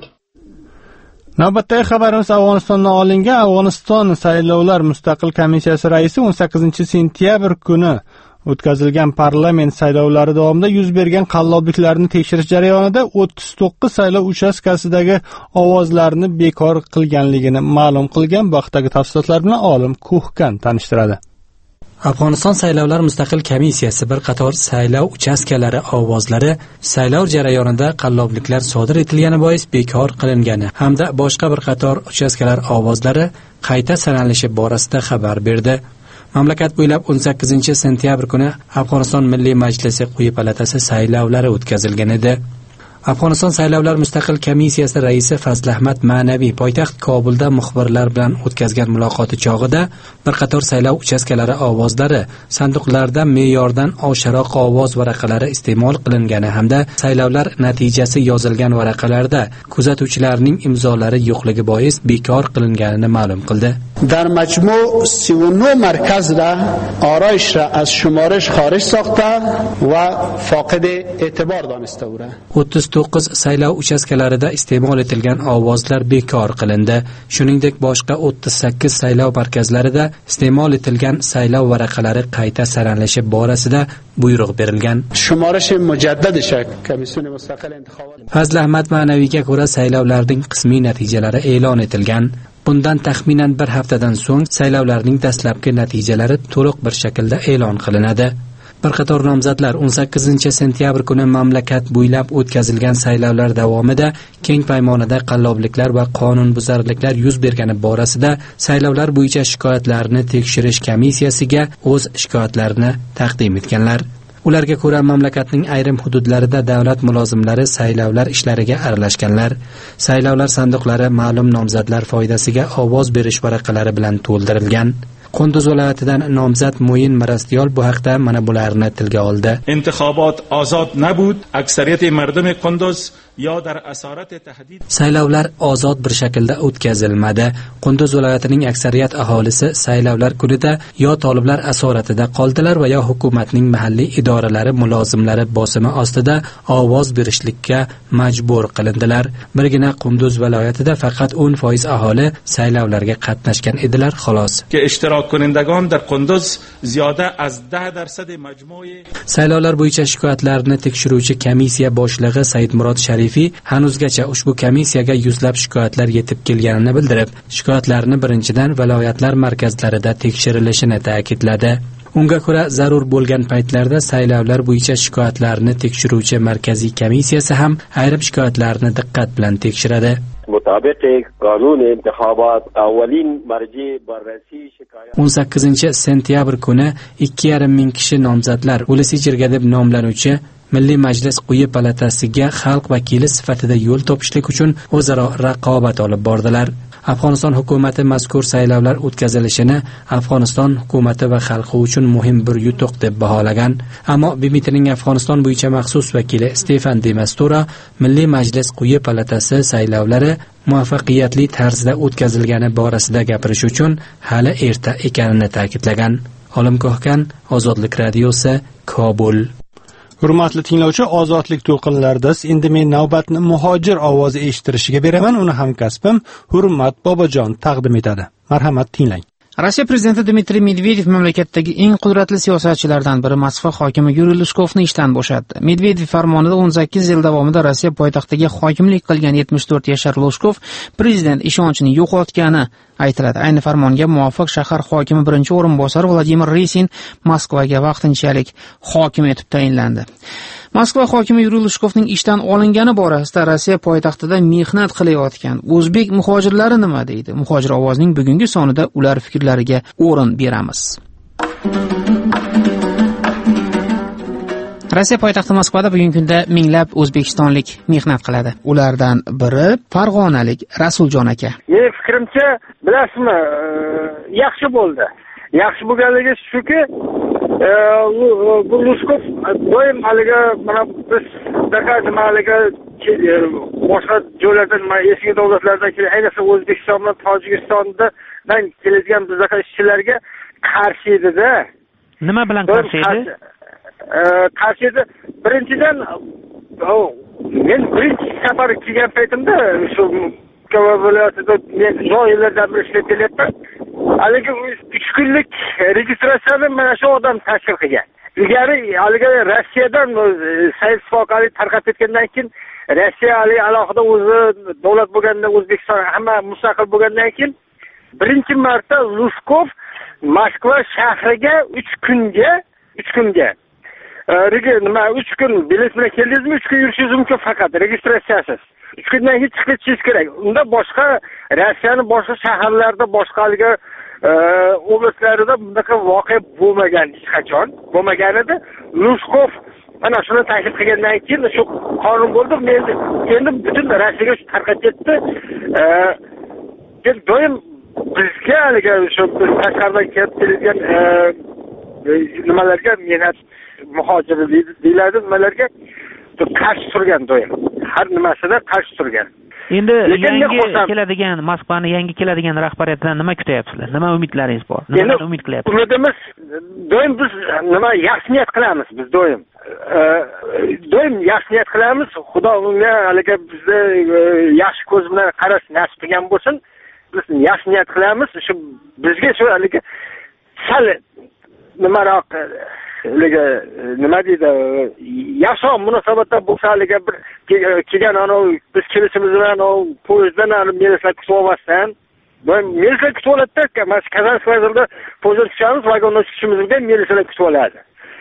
Navbatdagi xabarimiz Afg'onistondan olingan. Afg'oniston saylovlar mustaqil komissiyasi raisi o'n sakkizinchi sentyabr kuni o'tkazilgan parlament saylovlari davomida yuz bergan qallobliklarni tekshirish jarayonida o'ttiz to'qqiz saylov uchastkasidagi ovozlarni bekor qilganligini ma'lum qilgan. Bu haqdagi tafsilotlar bilan olim Kuhkan tanishtiradi. Afg'oniston saylovlar mustaqil komissiyasi bir qator saylov uchastkalari ovozlari saylov jarayonida qallobliklar sodir etilgani bois bekor qilingani hamda boshqa bir qator uchastkalar ovozlari qayta sanalishi borasida xabar berdi. Mamlakat bo'ylab o'n sakkizinchi sentyabr kuni Afg'oniston Milliy Majlisi quyi palatasi saylovlari o'tkazilgan edi. Afg'oniston saylovlar mustaqil komissiyasi raisi Fazlahmat Ma'naviy poytaxt Kobulda muxbirlar bilan o'tkazgan muloqoti chog'ida bir qator saylov uchastkalari ovozlari sanduqlarda me'yordan oshiqroq ovoz varaqalari iste'mol qilingani hamda saylovlar natijasi yozilgan varaqalarda kuzatuvchilarning imzolari yo'qligi bois bekor qilinganini ma'lum qildi. در مجموع سی و نه مرکز را آرایش را از شمارش خارج ساخته و فاقد اعتبار دانسته بود. o'ttiz to'qqiz saylov uchastkalarida iste'mol etilgan ovozlar bekor qilindi. Shuningdek, boshqa o'ttiz sakkiz saylov markazlarida iste'mol etilgan saylov varaqalari qayta sanalishi borasida buyruq berilgan. شمارش مجدد شد کمیسیون مستقل انتخابات. Fazl Ahmad Ma'naviyga ko'ra saylovlarning qismiy natijalari e'lon etilgan. Bundan taxminan bir haftadan so'ng saylovlarning dastlabki natijalari to'liq bir shaklda e'lon qilinadi. Bir qator nomzodlar o'n sakkizinchi sentyabr kuni mamlakat bo'ylab o'tkazilgan saylovlar davomida keng paymonada qallobliklar va qonunbuzarliklar yuz bergani borasida saylovlar bo'yicha shikoyatlarni tekshirish komissiyasiga o'z shikoyatlarini taqdim etganlar. Ularga ko'ra, mamlakatning ayrim hududlarida davlat mulozimlari saylovlar ishlariga aralashganlar. Saylovlar sanduqlari ma'lum nomzodlar foydasiga ovoz berish varaqalari bilan to'ldirilgan. Qunduz viloyatidan nomzod Mo'yin Mirastyol bu haqda mana bularni tilga oldi. Intixobot ozod nabud, aksariyat mardum Qunduz yo dar asorat tahdid. Saylovlar ozod bir shaklda o'tkazilmadi. Qunduz viloyatining aksariyat aholisi saylovlar kunida yo toliblar asoratida qoldilar va yo hukumatning mahalliy idoralari mulozimlari bosimi ostida ovoz berishlikka majbur qilindilar. Birgina Qunduz viloyatida faqat o'n foiz aholi saylovlarga qatnashgan edilar, xolos. Ke ishtirok kunandagon dar Qunduz ziyoda az ده درصد majmui. Saylovlar bo'yicha shikoyatlarni tekshiruvchi komissiya boshlig'i Saidmurod Sharifi hanuzgacha ushbu komissiyaga yuzlab shikoyatlar yetib kelganini bildirib, shikoyatlarni birinchidan viloyatlar markazlarida tekshirilishini ta'kidladi. Unga ko'ra, zarur bo'lgan paytlarda saylovlar bo'yicha shikoyatlarni tekshiruvchi markaziy komissiyasi ham ayrim shikoyatlarni diqqat bilan tekshiradi. مطابق قانون انتخابات اولین مرجع بررسی شکایات o'n sakkizinchi sentyabr kuni ikki yarim ming kishi nomzodlar O'lisi jirga deb nomlanuvchi Milliy Majlis quyi palatasiga xalq vakili sifatida yo'l topishlik uchun o'zaro raqobat olib bordilar. Afg'oniston hukumatı mazkur saylovlar o'tkazilishini Afg'oniston hukumatı va xalqi uchun muhim bir yutuq deb baholagan. Ammo B M Tning Afg'oniston bo'yicha maxsus vakili Stefan de Mistura Milliy Majlis quyi palatasi saylovlari muvaffaqiyatli tarzda o'tkazilgani borasida gapirish uchun hali erta ekanini ta'kidlagan. Olim Kohkan, Ozodlik radiosi, Kobul. Hurmatli tinglovchi, Ozodlik to'lqinlarida endi men navbatni muhojir ovozi eshittirishiga beraman. Uni hamkasbim Hurmat Bobojon taqdim etadi. Marhamat, tinglang. Rossiya prezidenti Dmitriy Medvedev mamlakatdagi eng qudratli siyosatchilardan biri Moskva hokimi Yuriy Lushkovni ishdan bo'shatdi. Medvedev farmonida o'n sakkiz yil davomida Rossiya poytaxtiga hokimlik qilgan yetmish to'rt yashar Lushkov prezident ishonchini yo'qotgani aytiladi. Ayni farmonga muvofiq shahar hokimi birinchi o'rinbosari Vladimir Resin Moskvaga vaqtinchalik hokim etib tayinlandi. Moskva hokimi Yuriy Lushkovning ishdan olingani borasida Rossiya poytaxtida mehnat qilayotgan o'zbek muhojirlari nima deydi? Muhojir ovozning bugungi sonida ular fikrlariga o'rin beramiz. Rossiya poytaxti Moskvada bugungi kunda minglab o'zbekistonlik mehnat qiladi. Ulardan biri farg'onalik Rasuljon aka. Mening fikrimcha, bilasizmi, yaxshi bo'ldi. Yaxshi bo'lganligi shuki, bu Lushkov doim haliga mana biz nimalarga boshqa joylardan, eski davlatlardan kelgan, ayniqsa O'zbekiston va Tojikistondan keladigan bizdagi ishchilarga qarshi edi-da. Nima bilan qarshi edi? Qarshi edi. Birinchidan, men birinchi safar kelgan paytimda shu viloyatida men joylardan bir ishlab kelyapman. Haligi uch kunlik registratsiyani mana shu odam tashkil qilgan. Ilgari haligi Rossiyadan sayt orqali tarqab ketgandan keyin Rossiya haligi alohida o'zi davlat bo'lgandan O'zbekiston hamma mustaqil bo'lgandan keyin birinchi marta Lushkov Moskva shahriga uch kunga uch kunga nima uch kun bilet bilan keldingizmi, uch kun yurishingiz mumkin faqat registratsiyasiz. uch kundan keyin chiqib ketishingiz kerak. Unda boshqa Rossiyaning boshqa shaharlarida, boshqa haligi oblastlarida bunaqa voqea bo'lmagan hech qachon. Bo'lmagan edi. Lushkov mana shuni taklif qilgandan keyin shu qonun bo'ldi. Endi butun Rossiyaga tarqab ketdi. Biz doim bizga haligi shu tashqaridan kelib kelgan nimalarga mehnat muhojir deyiladi, nimalarga qarshi turgan doim. Har nimasida qarshi turgan. Endi yangi keladigan Moskvani yangi keladigan rahbariyatdan nima kutyapsizlar? Nima umidlaringiz bor? Nima umid qilyapsiz? Umidimiz doim biz nima yaxshi niyat qilamiz, biz doim. Doim yaxshi niyat qilamiz. Xudo unga haliga bizni yaxshi ko'z bilan qarash nasib qilgan bo'lsin. Biz yaxshi niyat qilamiz. Shu bizga shu haliga sal nimaroq haligi nima deydi, yaxshi munosabatda bo'lsa haliga bir kelgan ana biz kelishimiz bilan poyezddan milislar kutib olmasdan, milislar kutib oladi-da, mana Kazansk vokzalida poyezddan tushamiz, vagondan tushishimiz bilan milislar kutib oladi.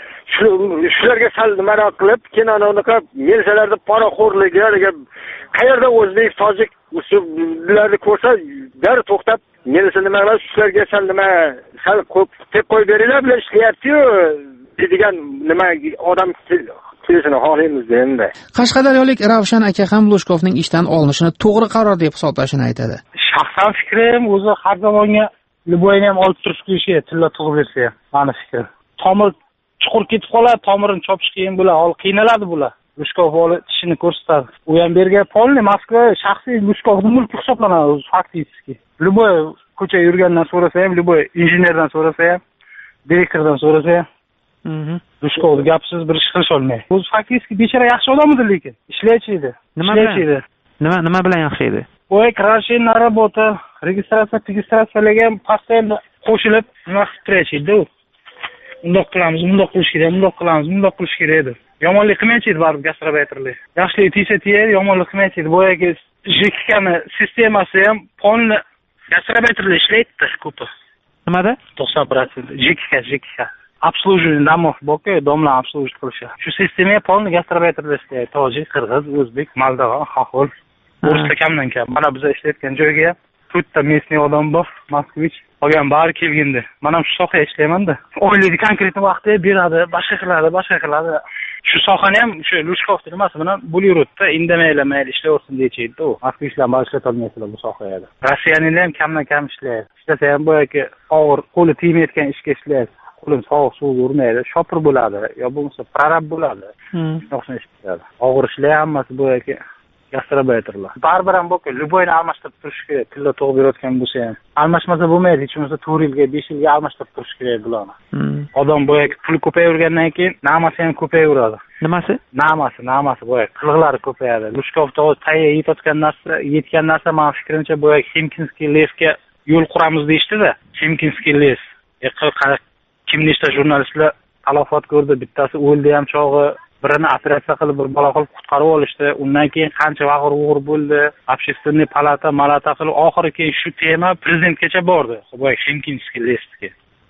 Shularga sal nimaroq qilib, keyin ana unaqa milislarda poraxo'rligi, haliga qayerda o'zbek, tojik usullarni ko'rsa, dar to'xtab milisa nima emas, shularga sal nima sal qo'yib qo'yib beringlar, bilan ishlayapti-yu degan nima odam kelishini xohlaymiz endi. Qashqadaryolik Ravshan aka ham Lushkovning ishdan olinishini to'g'ri qaror deb hisoblashini aytadi. Shaxsan fikrim o'zi har zamonga Luboyni ham olib turish kelishiga tilla tug'ib bersa ham, meni fikrim. Tomir chuqur ketib qoladi, tomirini chopish qiyin bo'ladi, hol qiynaladi bular. Lushkov holi tishini ko'rsatadi. U ham bergan polni Moskva shaxsiy Lushkovning mulki hisoblanadi o'zi faktiski. Luboy ko'cha yurgandan so'rasa ham, Luboy injenerdan so'rasa ham, direktordan so'rasa ham Lushkovni gapsiz bir ish qilish olmaydi. O'zi faktiski bechara yaxshi odam edi, lekin ishlaychi edi. Nima bilan? Nima nima bilan yaxshi edi? Voy, krashin работа, registratsiya, registratsiyalarga постоянно qo'shilib nima qilib turaychi edi u. Undoq qilamiz, bundoq qilish kerak, bundoq qilamiz, bundoq qilish kerak edi. Yomonlik qilmaychi edi baribir gastrobayterlar. Yaxshilik tiysa tiyadi, yomonlik qilmaychi edi. Boyagi J K K'ni sistemasi ham polni gastrobayterlar ishlaydi ko'pi. Nimada? to'qson foiz J K K, J K K. Обслуживание домов, boka, domlar обслуживать qilishi. Shu sistema polni gastrobayterlar ishlaydi. Tojik, qirg'iz, o'zbek, moldova, xo'ol. Ruscha kamdan kam. Mana biz ishlayotgan joyga to'rtta местный odam bor, Moskvich. Qolgan bari kelgindi. Men ham shu sohada ishlayman-da. O'ylaydi, konkret vaqtda beradi, boshqa qiladi, boshqa qiladi. Shu sohani ham shu Lushkov nimasi bilan bo'lib yuribdi, indamaylar, mayli ishlayversin deychiydi u. Moskvichlar boshqa ishlata olmaysizlar bu sohada. Rossiyaning ham kamdan kam ishlaydi. Ishlasa ham boyagi og'ir qo'li tegmayotgan ishga ishlaydi. Qo'lim sovuq suv urmaydi, shopir bo'ladi, yo bo'lmasa prorab bo'ladi. Shunday ishlaydi. Og'ir ishlar hammasi boyagi gastrobayterlar. Baribir ham boka, Luboyni almashtirib turish kerak, tilla tug'ib berayotgan bo'lsa ham. Almashmasa bo'lmaydi, hech bo'lmasa to'rt yilga, besh yilga almashtirib turish kerak bularni. Odam boyagi pul ko'payavergandan keyin namasi ham ko'payaveradi. Nimasi? Namasi, namasi boyagi qilg'ilari ko'payadi. Lushkov to'g'ri tayyor yetayotgan narsa, yetgan narsa men fikrimcha boyagi Ximkinskiy lesga yo'l quramiz deyishdi-da. Ximkinskiy les. Kim nechta jurnalistlar talafot ko'rdi, bittasi o'ldi ham chog'i. Birini operatsiya qilib bir bola qilib qutqarib olishdi. Undan keyin qancha vaqt uyg'ur bo'ldi. Общественный palata, malata qilib oxiri keyin shu tema prezidentgacha bordi. Boy Ximkinskiy listga.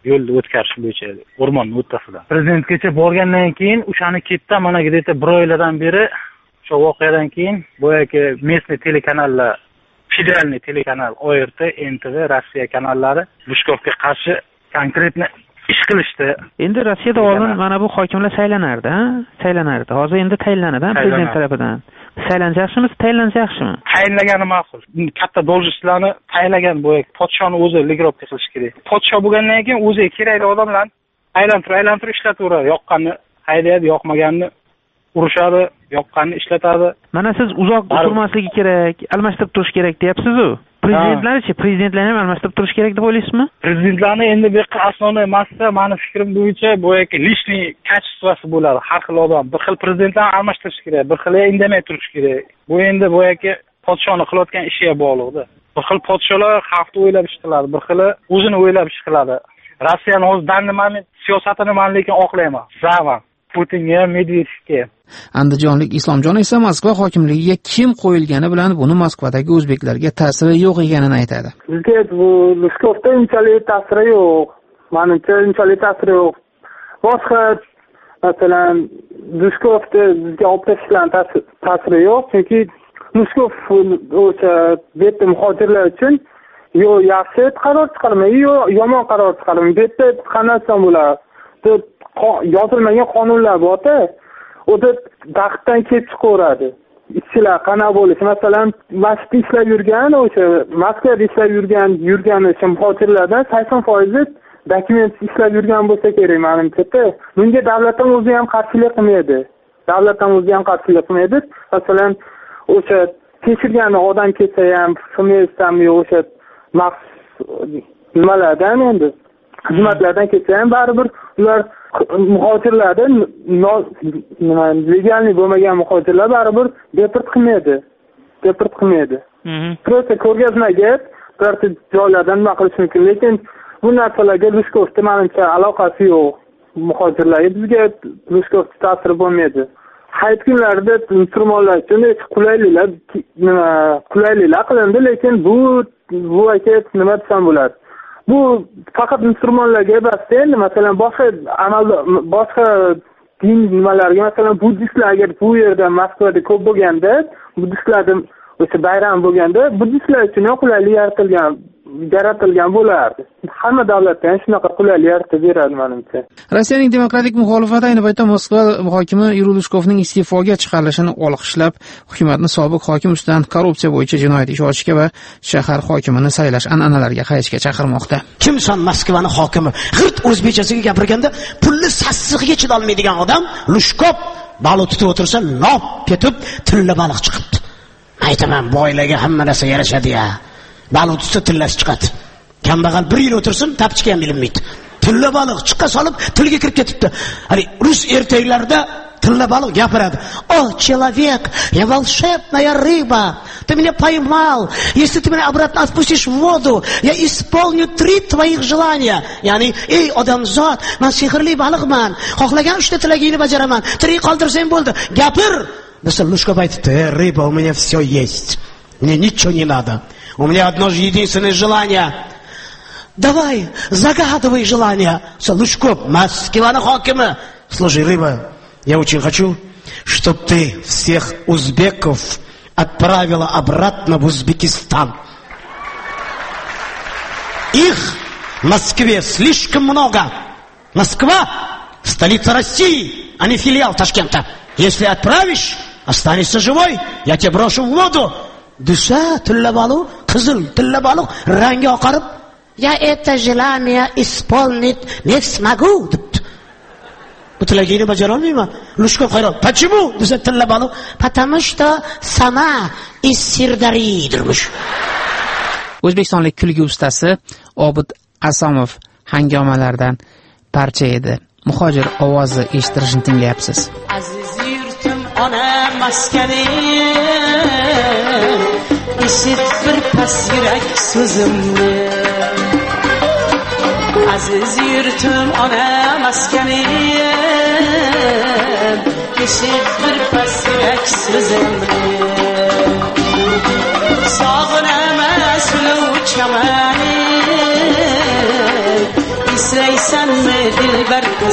yo'lni o'tkazish bo'yicha o'rmonni o'rtasida. Prezidentgacha borgandan keyin o'shani ketdan mana где-то bir oylardan beri o'sha voqeadan keyin boyagi местный telekanallar, federalniy telekanal O R T, N T V, Rossiya kanallari Lushkovga qarshi konkretni ish qilishdi. Endi Rossiyada oldin mana bu hokimlar saylanardi, ha? Saylanardi. Hozir endi tayinlanadi, prezident tarafidan. Saylanish yaxshimi, tayinlanish yaxshimi? Tayinlagani ma'qul. Katta должностьlarni tayinlagan bu podshoni o'zi ligirovka qilish kerak. Podsho bo'lgandan keyin o'zi kerakli odamlarni aylantirib, aylantirib ishlatadi. Yoqqanni haydaydi, yoqmaganni urushadi, yoqqanni ishlatadi. Mana siz uzoq turmasligi kerak, almashtirib turish kerak deyapsiz-ku. Prezidentlarchi, prezidentlarni ham almashtirib turish kerak deb o'ylaysizmi? Prezidentlarni endi bu asosiy masala, meni fikrim bo'yicha, bu yoki lishniy kачествоsi bo'ladi. Har xil odam, bir xil prezidentlarni almashtirish kerak, bir xil indamay turish kerak. Bu endi bu yoki podshoni qilayotgan ishiga bog'liqda. Bir xil podsholar xalqni o'ylab ish qiladi, bir xili o'zini o'ylab ish qiladi. Rossiyani o'z dandimani siyosatini men lekin oqlayman. Zavan Putinga, Medvedevga. Andijonlik Islomjon esa Moskva hokimligiga kim qo'yilgani bilan buni Moskvadagi o'zbeklarga ta'siri yo'q ekanini aytadi. Bizga bu Lushkovda unchalik ta'siri yo'q. Menimcha unchalik ta'siri yo'q. Boshqa masalan Lushkovda bizga olib tashlagan ta'siri yo'q, chunki Lushkov o'sha betda muhojirlar uchun yo yaxshi qaror chiqarmaydi, yo yomon qaror chiqarmaydi. Betda qanday bo'ladi? Yozilmagan qonunlar bor-da, o'da daxtdan kelib chiqaveradi. Ishchilar qana bo'lishi, masalan, masjidda ishlab yurgan, o'sha Moskvada ishlab yurgan, yurgan o'sha muhojirlardan sakson foiz dokument ishlab yurgan bo'lsa kerak menimcha. Bunga davlat ham o'zi ham qarshilik qilmaydi. Davlat ham o'zi ham qarshilik qilmaydi. Masalan, o'sha tekshirgan odam kelsa ham, qilmaysam yo o'sha maxsus nimalardan endi xizmatlardan kelsa ham baribir ular muhojirlardan nima legalniy bo'lmagan muhojirlar baribir deport qilmaydi. Deport qilmaydi. Просто ko'rgazmaga birorta joylardan nima qilish mumkin, lekin bu narsalarga Lushkovda menimcha aloqasi yo'q. Muhojirlarga bizga Lushkovda ta'sir bo'lmaydi. Hayit kunlarida musulmonlar uchun qulayliklar nima qulayliklar qilindi, lekin bu bu aka nima desam bo'ladi. Bu faqat musulmonlarga emas, endi masalan boshqa amalda boshqa din nimalarga, masalan buddistlar agar bu yerda Moskvada ko'p bo'lganda, buddistlarning o'sha bayram bo'lganda, buddistlar uchun ham qulaylik yaratilgan yaratilgan bo'lardi. Hamma davlatda ham shunaqa qulaylik yaratib beradi menimcha. Rossiyaning demokratik muxolifati ayni paytda Moskva hokimi Yuriy Lushkovning iste'foga chiqarilishini olqishlab, hukumatni sobiq hokim ustidan korrupsiya bo'yicha jinoyat ish ochishga va shahar hokimini saylash an'analariga qaytishga chaqirmoqda. Kimsan Moskvaning hokimi? G'irt o'zbekchasiga gapirganda pulli sassig'iga chidolmaydigan odam Lushkov baliq tutib o'tirsa, lop ketib tilla baliq chiqibdi. Aytaman, boylarga hamma narsa yarashadi-ya. Baliq tutsa tillasi chiqadi. Kambag'al bir yil o'tirsin, tapchika ham bilinmaydi. Tilla baliq chiqa solib tilga kirib ketibdi. Hani rus ertaklarida tilla baliq gapiradi. "О, человек, я волшебная рыба. Ты меня поймал. Если ты меня обратно отпустишь в воду, я исполню три твоих желания." Ya'ni, "Ey odamzod, men sehrli baliqman. Xohlagan uchta tilagingni bajaraman. Tirik qoldirsang bo'ldi. Gapir." Desa Lushkov aytdi, "Рыба, у меня все есть. Мне ничего не надо. У меня одно же единственное желание. Давай, загадывай желание." Лужков, Москваның хакимы. "Слушай, рыба, я очень хочу, чтобы ты всех узбеков отправила обратно в Узбекистан. Их в Москве слишком много. Москва — столица России, а не филиал Ташкента. Если отправишь, останешься живой, я тебя брошу в воду." Desa tilla baliq, qizil tilla baliq rangi oqarib, "Я это желание исполнить не смогу" debdi. Bu tilagingni bajara olmayman. Lushkov hayron. "Почему?" desa tilla baliq, "Потому что сама из Sirdaryodirmish." O'zbekistonlik kulgi ustasi Obid Asomov hangomalardan parcha edi. Muhojir ovozi eshittirishni tinglayapsiz. Aziz yurtim ona maskaning, eshit bir pas yurak so'zimni. Aziz yurtim ona maskaning, eshit bir pas yurak so'zimni. Sog'inaman suluv chamaning, eslaysan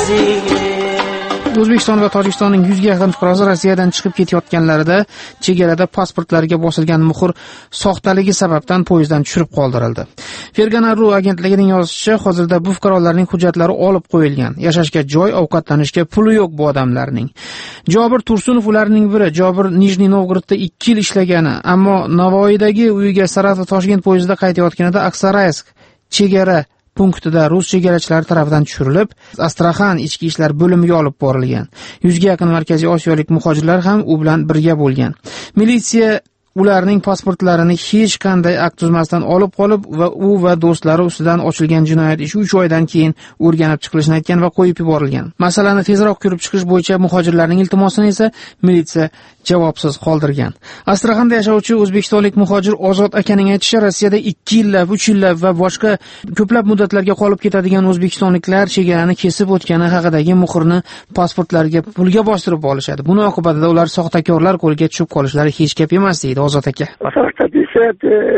O'zbekiston va Tojikistonning yuzga yaqin fuqarosi Rossiyadan chiqib ketayotganlarida chegarada pasportlariga bosilgan muhr soxtaligi sababdan poyezddan tushirib qoldirildi. Fergana.ru agentligining yozishicha, hozirda bu fuqarolarning hujjatlari olib qo'yilgan. Yashashga joy, ovqatlanishga puli yo'q bu odamlarning. Jobir Tursunov ularning biri. Jobir Nijniy Novgorodda ikki yil ishlagani, ammo Navoiydagi uyiga Sarat va Toshkent poyezdida qaytayotganida Aksaraysk chegara punktida rus chegarachilari tomonidan tushirilib, Astraxan ichki ishlar bo'limiga olib borilgan. Yuzga yaqin Markaziy Osiyolik muhojirlar ham u bilan birga bo'lgan. Militsiya ularning pasportlarini hech qanday akt tuzmasdan olib qolib va u va do'stlari ustidan ochilgan jinoyat ishi uch oydan keyin o'rganib chiqilishini aytgan va qo'yib yuborilgan. Masalani tezroq ko'rib chiqish bo'yicha muhojirlarning iltimosini esa militsiya javobsiz qoldirgan. Astraxanda yashovchi o'zbekistonlik muhojir Ozod akaning aytishicha, Rossiyada ikki yillab, uch yillab va boshqa ko'plab muddatlarga qolib ketadigan o'zbekistonliklar chegarani kesib o'tgani haqidagi muhrni pasportlariga pulga bostirib olishadi. Buning oqibatida ular soxtakorlar qo'liga tushib qolishlari hech gap emas deydi Ozod aka. Soxta pechat,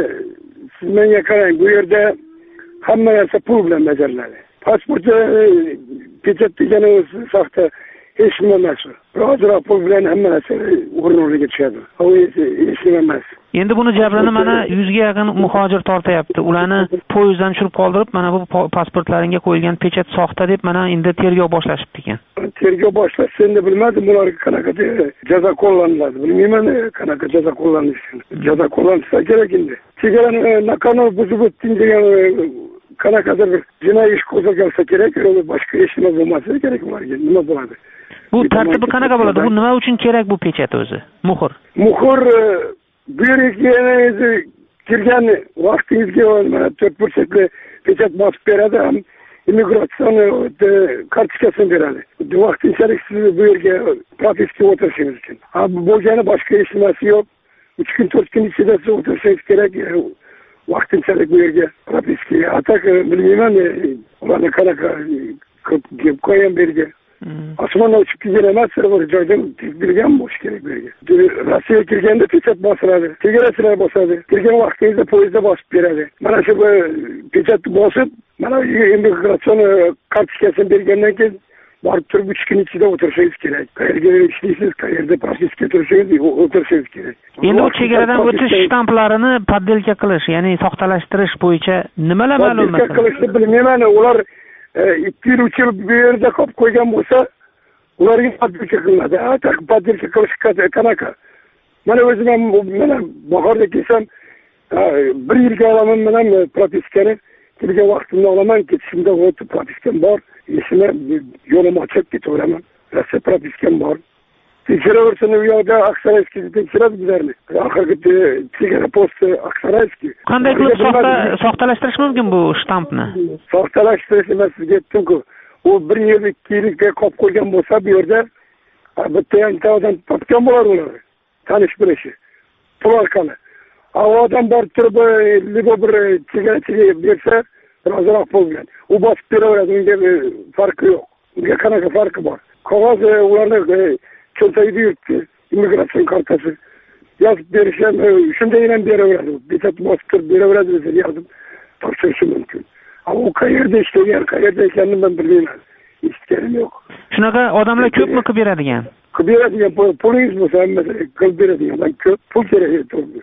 siz menga qarang, bu yerda hamma narsa pul bilan bajariladi. Pasportda pechat degani o'zi soxta hech nima emas. Ozroq pul bilan hamma narsa o'rniga tushadi. U hech nima emas. Endi buni jabrini mana yuzga yaqin muhojir tortayapti. Ularni poyezddan tushirib qoldirib, mana bu pasportlaringga qo'yilgan pechat soxta deb mana endi tergov boshlashibdi ekan. Tergov boshlashsa endi bilmadim, bularga qanaqa jazo qo'llaniladi. Bilmayman qanaqa jazo qo'llanilishini. Jazo qo'llansa kerak endi. Chegarani naqanor buzib o'tding degan qanaqadir bir jinoiy ish qo'zg'alsa kerak, yo'li boshqa hech nima bo'lmasa kerak ularga. Nima bo'ladi? Bu tartibi qanaqa bo'ladi? Bu nima uchun kerak bu pechat o'zi? Muhr. Muhr bu yerga kirgan vaqtingizga mana to'rt burchakli pechat bosib beradi, ham imigratsion kartochkasini beradi. Vaqtinchalik siz bu yerga propiska o'tirishingiz uchun. Ha, bo'lgani boshqa hech narsa yo'q. uch kun to'rt kun ichida siz o'tirishingiz kerak. Vaqtinchalik bu yerga propiska. Atak bilmayman, ularni qanaqa qilib qo'ygan bergan. Osmondan uchib kelgan emas, bir joydan bilgan bo'lish kerak bu yerga. Rossiyaga kirganda pechat bosiladi, chegarachilar bosadi. Kirgan vaqtingizda poyezdda bosib beradi. Mana shu pechatni bosib, mana imigratsion kartochkasini bergandan keyin borib turib uch kun ichida o'tirishingiz kerak. Qayerga ishlaysiz, qayerda propiska turishingiz, o'tirishingiz kerak. Endi u chegaradan o'tish shtamplarini poddelka qilish, ya'ni soxtalashtirish bo'yicha nimalar ma'lum emas? Poddelka qilishni bilmayman, ular ikki yil uch yil bu yerda qolib qo'ygan bo'lsa, ularga poddelka qilinadi. Atak poddelka qilish qanaqa? Mana o'zim ham mana bahorda kelsam, bir yilga olaman bilan propiskani, kelgan vaqtimda olaman, ketishimda o'tib propiskam bor. Ishimni yo'lim ochib ketaveraman. Rossiya propiskam bor. Tekshiraversin u yoqda Aksarayskni tekshiradi bizlarni. Oxirgi chegara posti Aksarayski. Qanday qilib soxta soxtalashtirish mumkin bu shtampni? Soxtalashtirish emas, sizga aytdim-ku. U bir yil ikki yilga qolib qo'ygan bo'lsa, bu yerda bitta yangi odam topgan bo'lar ular. Tanish bilishi. Pul orqali. Odam borib turib, libo bir chegarachiga bersa, ozroq pul bilan. U bosib beraveradi, unga farqi yo'q. Unga qanaqa farqi bor? Qog'oz ularni cho'ntagida yuribdi, imigratsion kartasi. Yozib berishim, shunday ham beraveradi. Pechat bosib turib beraveradi, o'zi yozib topshirishi mumkin. Ammo u qayerda ishlagan, qayerda ekanini men bilmayman. Eshitganim yo'q. Shunaqa odamlar ko'pmi qilib beradigan? Qilib beradigan, pulingiz bo'lsa, hamma qilib beradigan, ko'p pul kerak edi.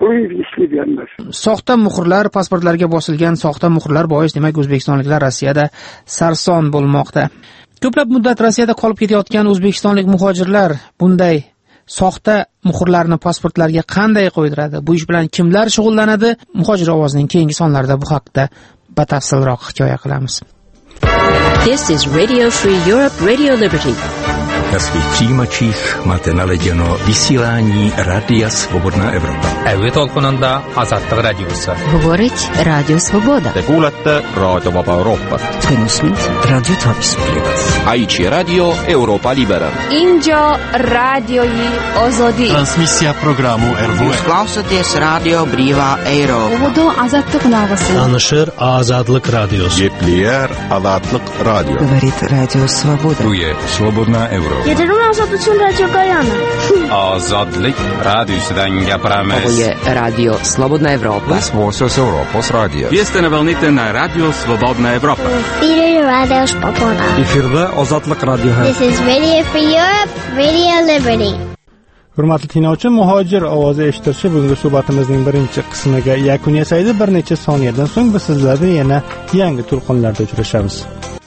Soxta muhrlar, pasportlarga bosilgan soxta muhrlar bois demak o'zbekistonliklar Rossiyada sarson bo'lmoqda. Ko'plab muddat Rossiyada qolib ketayotgan o'zbekistonlik muhojirlar bunday soxta muhrlarni pasportlarga qanday qo'ydiradi? Bu ish bilan kimlar shug'ullanadi? Muhojir ovozining keyingi sonlarida bu haqda batafsilroq hikoya qilamiz. This is Radio Free Europe, Radio Liberty. Na svých přijímačích máte naladěno vysílání Rádia Svobodná Evropa. Әуе толқынында Азаттық радиосы. Говорить Радио Свобода. Te kuulete Raadio Vaba Euroopat. Tunnismid Radio Topsplivat. Aici Radio Europa Libera. Injo radioi Ozodi. Transmisja programu R V E. Klausoties Radio Brīvā Eiropa. Vodo Azatlık Navası. Tanışır Azadlık Radyosu. Yepliyer Azadlık Radyo. Говорит Радио Свобода. Туе Свободна Европа. Yedirim ozod uchun radio Gayana. Ozodlik radiosidan gapiramiz. Ovoje Radio Slobodna Evropa. Svosos Europos Radio. Вие на вълните на Радио Свободна Европа. Etery Radio Spokona. Efirda Ozodlik radio. This is Radio Free Europe, Radio Liberty. Hurmatli tinglovchi, muhojir ovozi eshituvchi, bugungi suhbatimizning birinchi qismiga yakun yasaydi. Bir necha soniyadan so'ng biz sizlarni yana yangi to'lqinlarda uchrashamiz.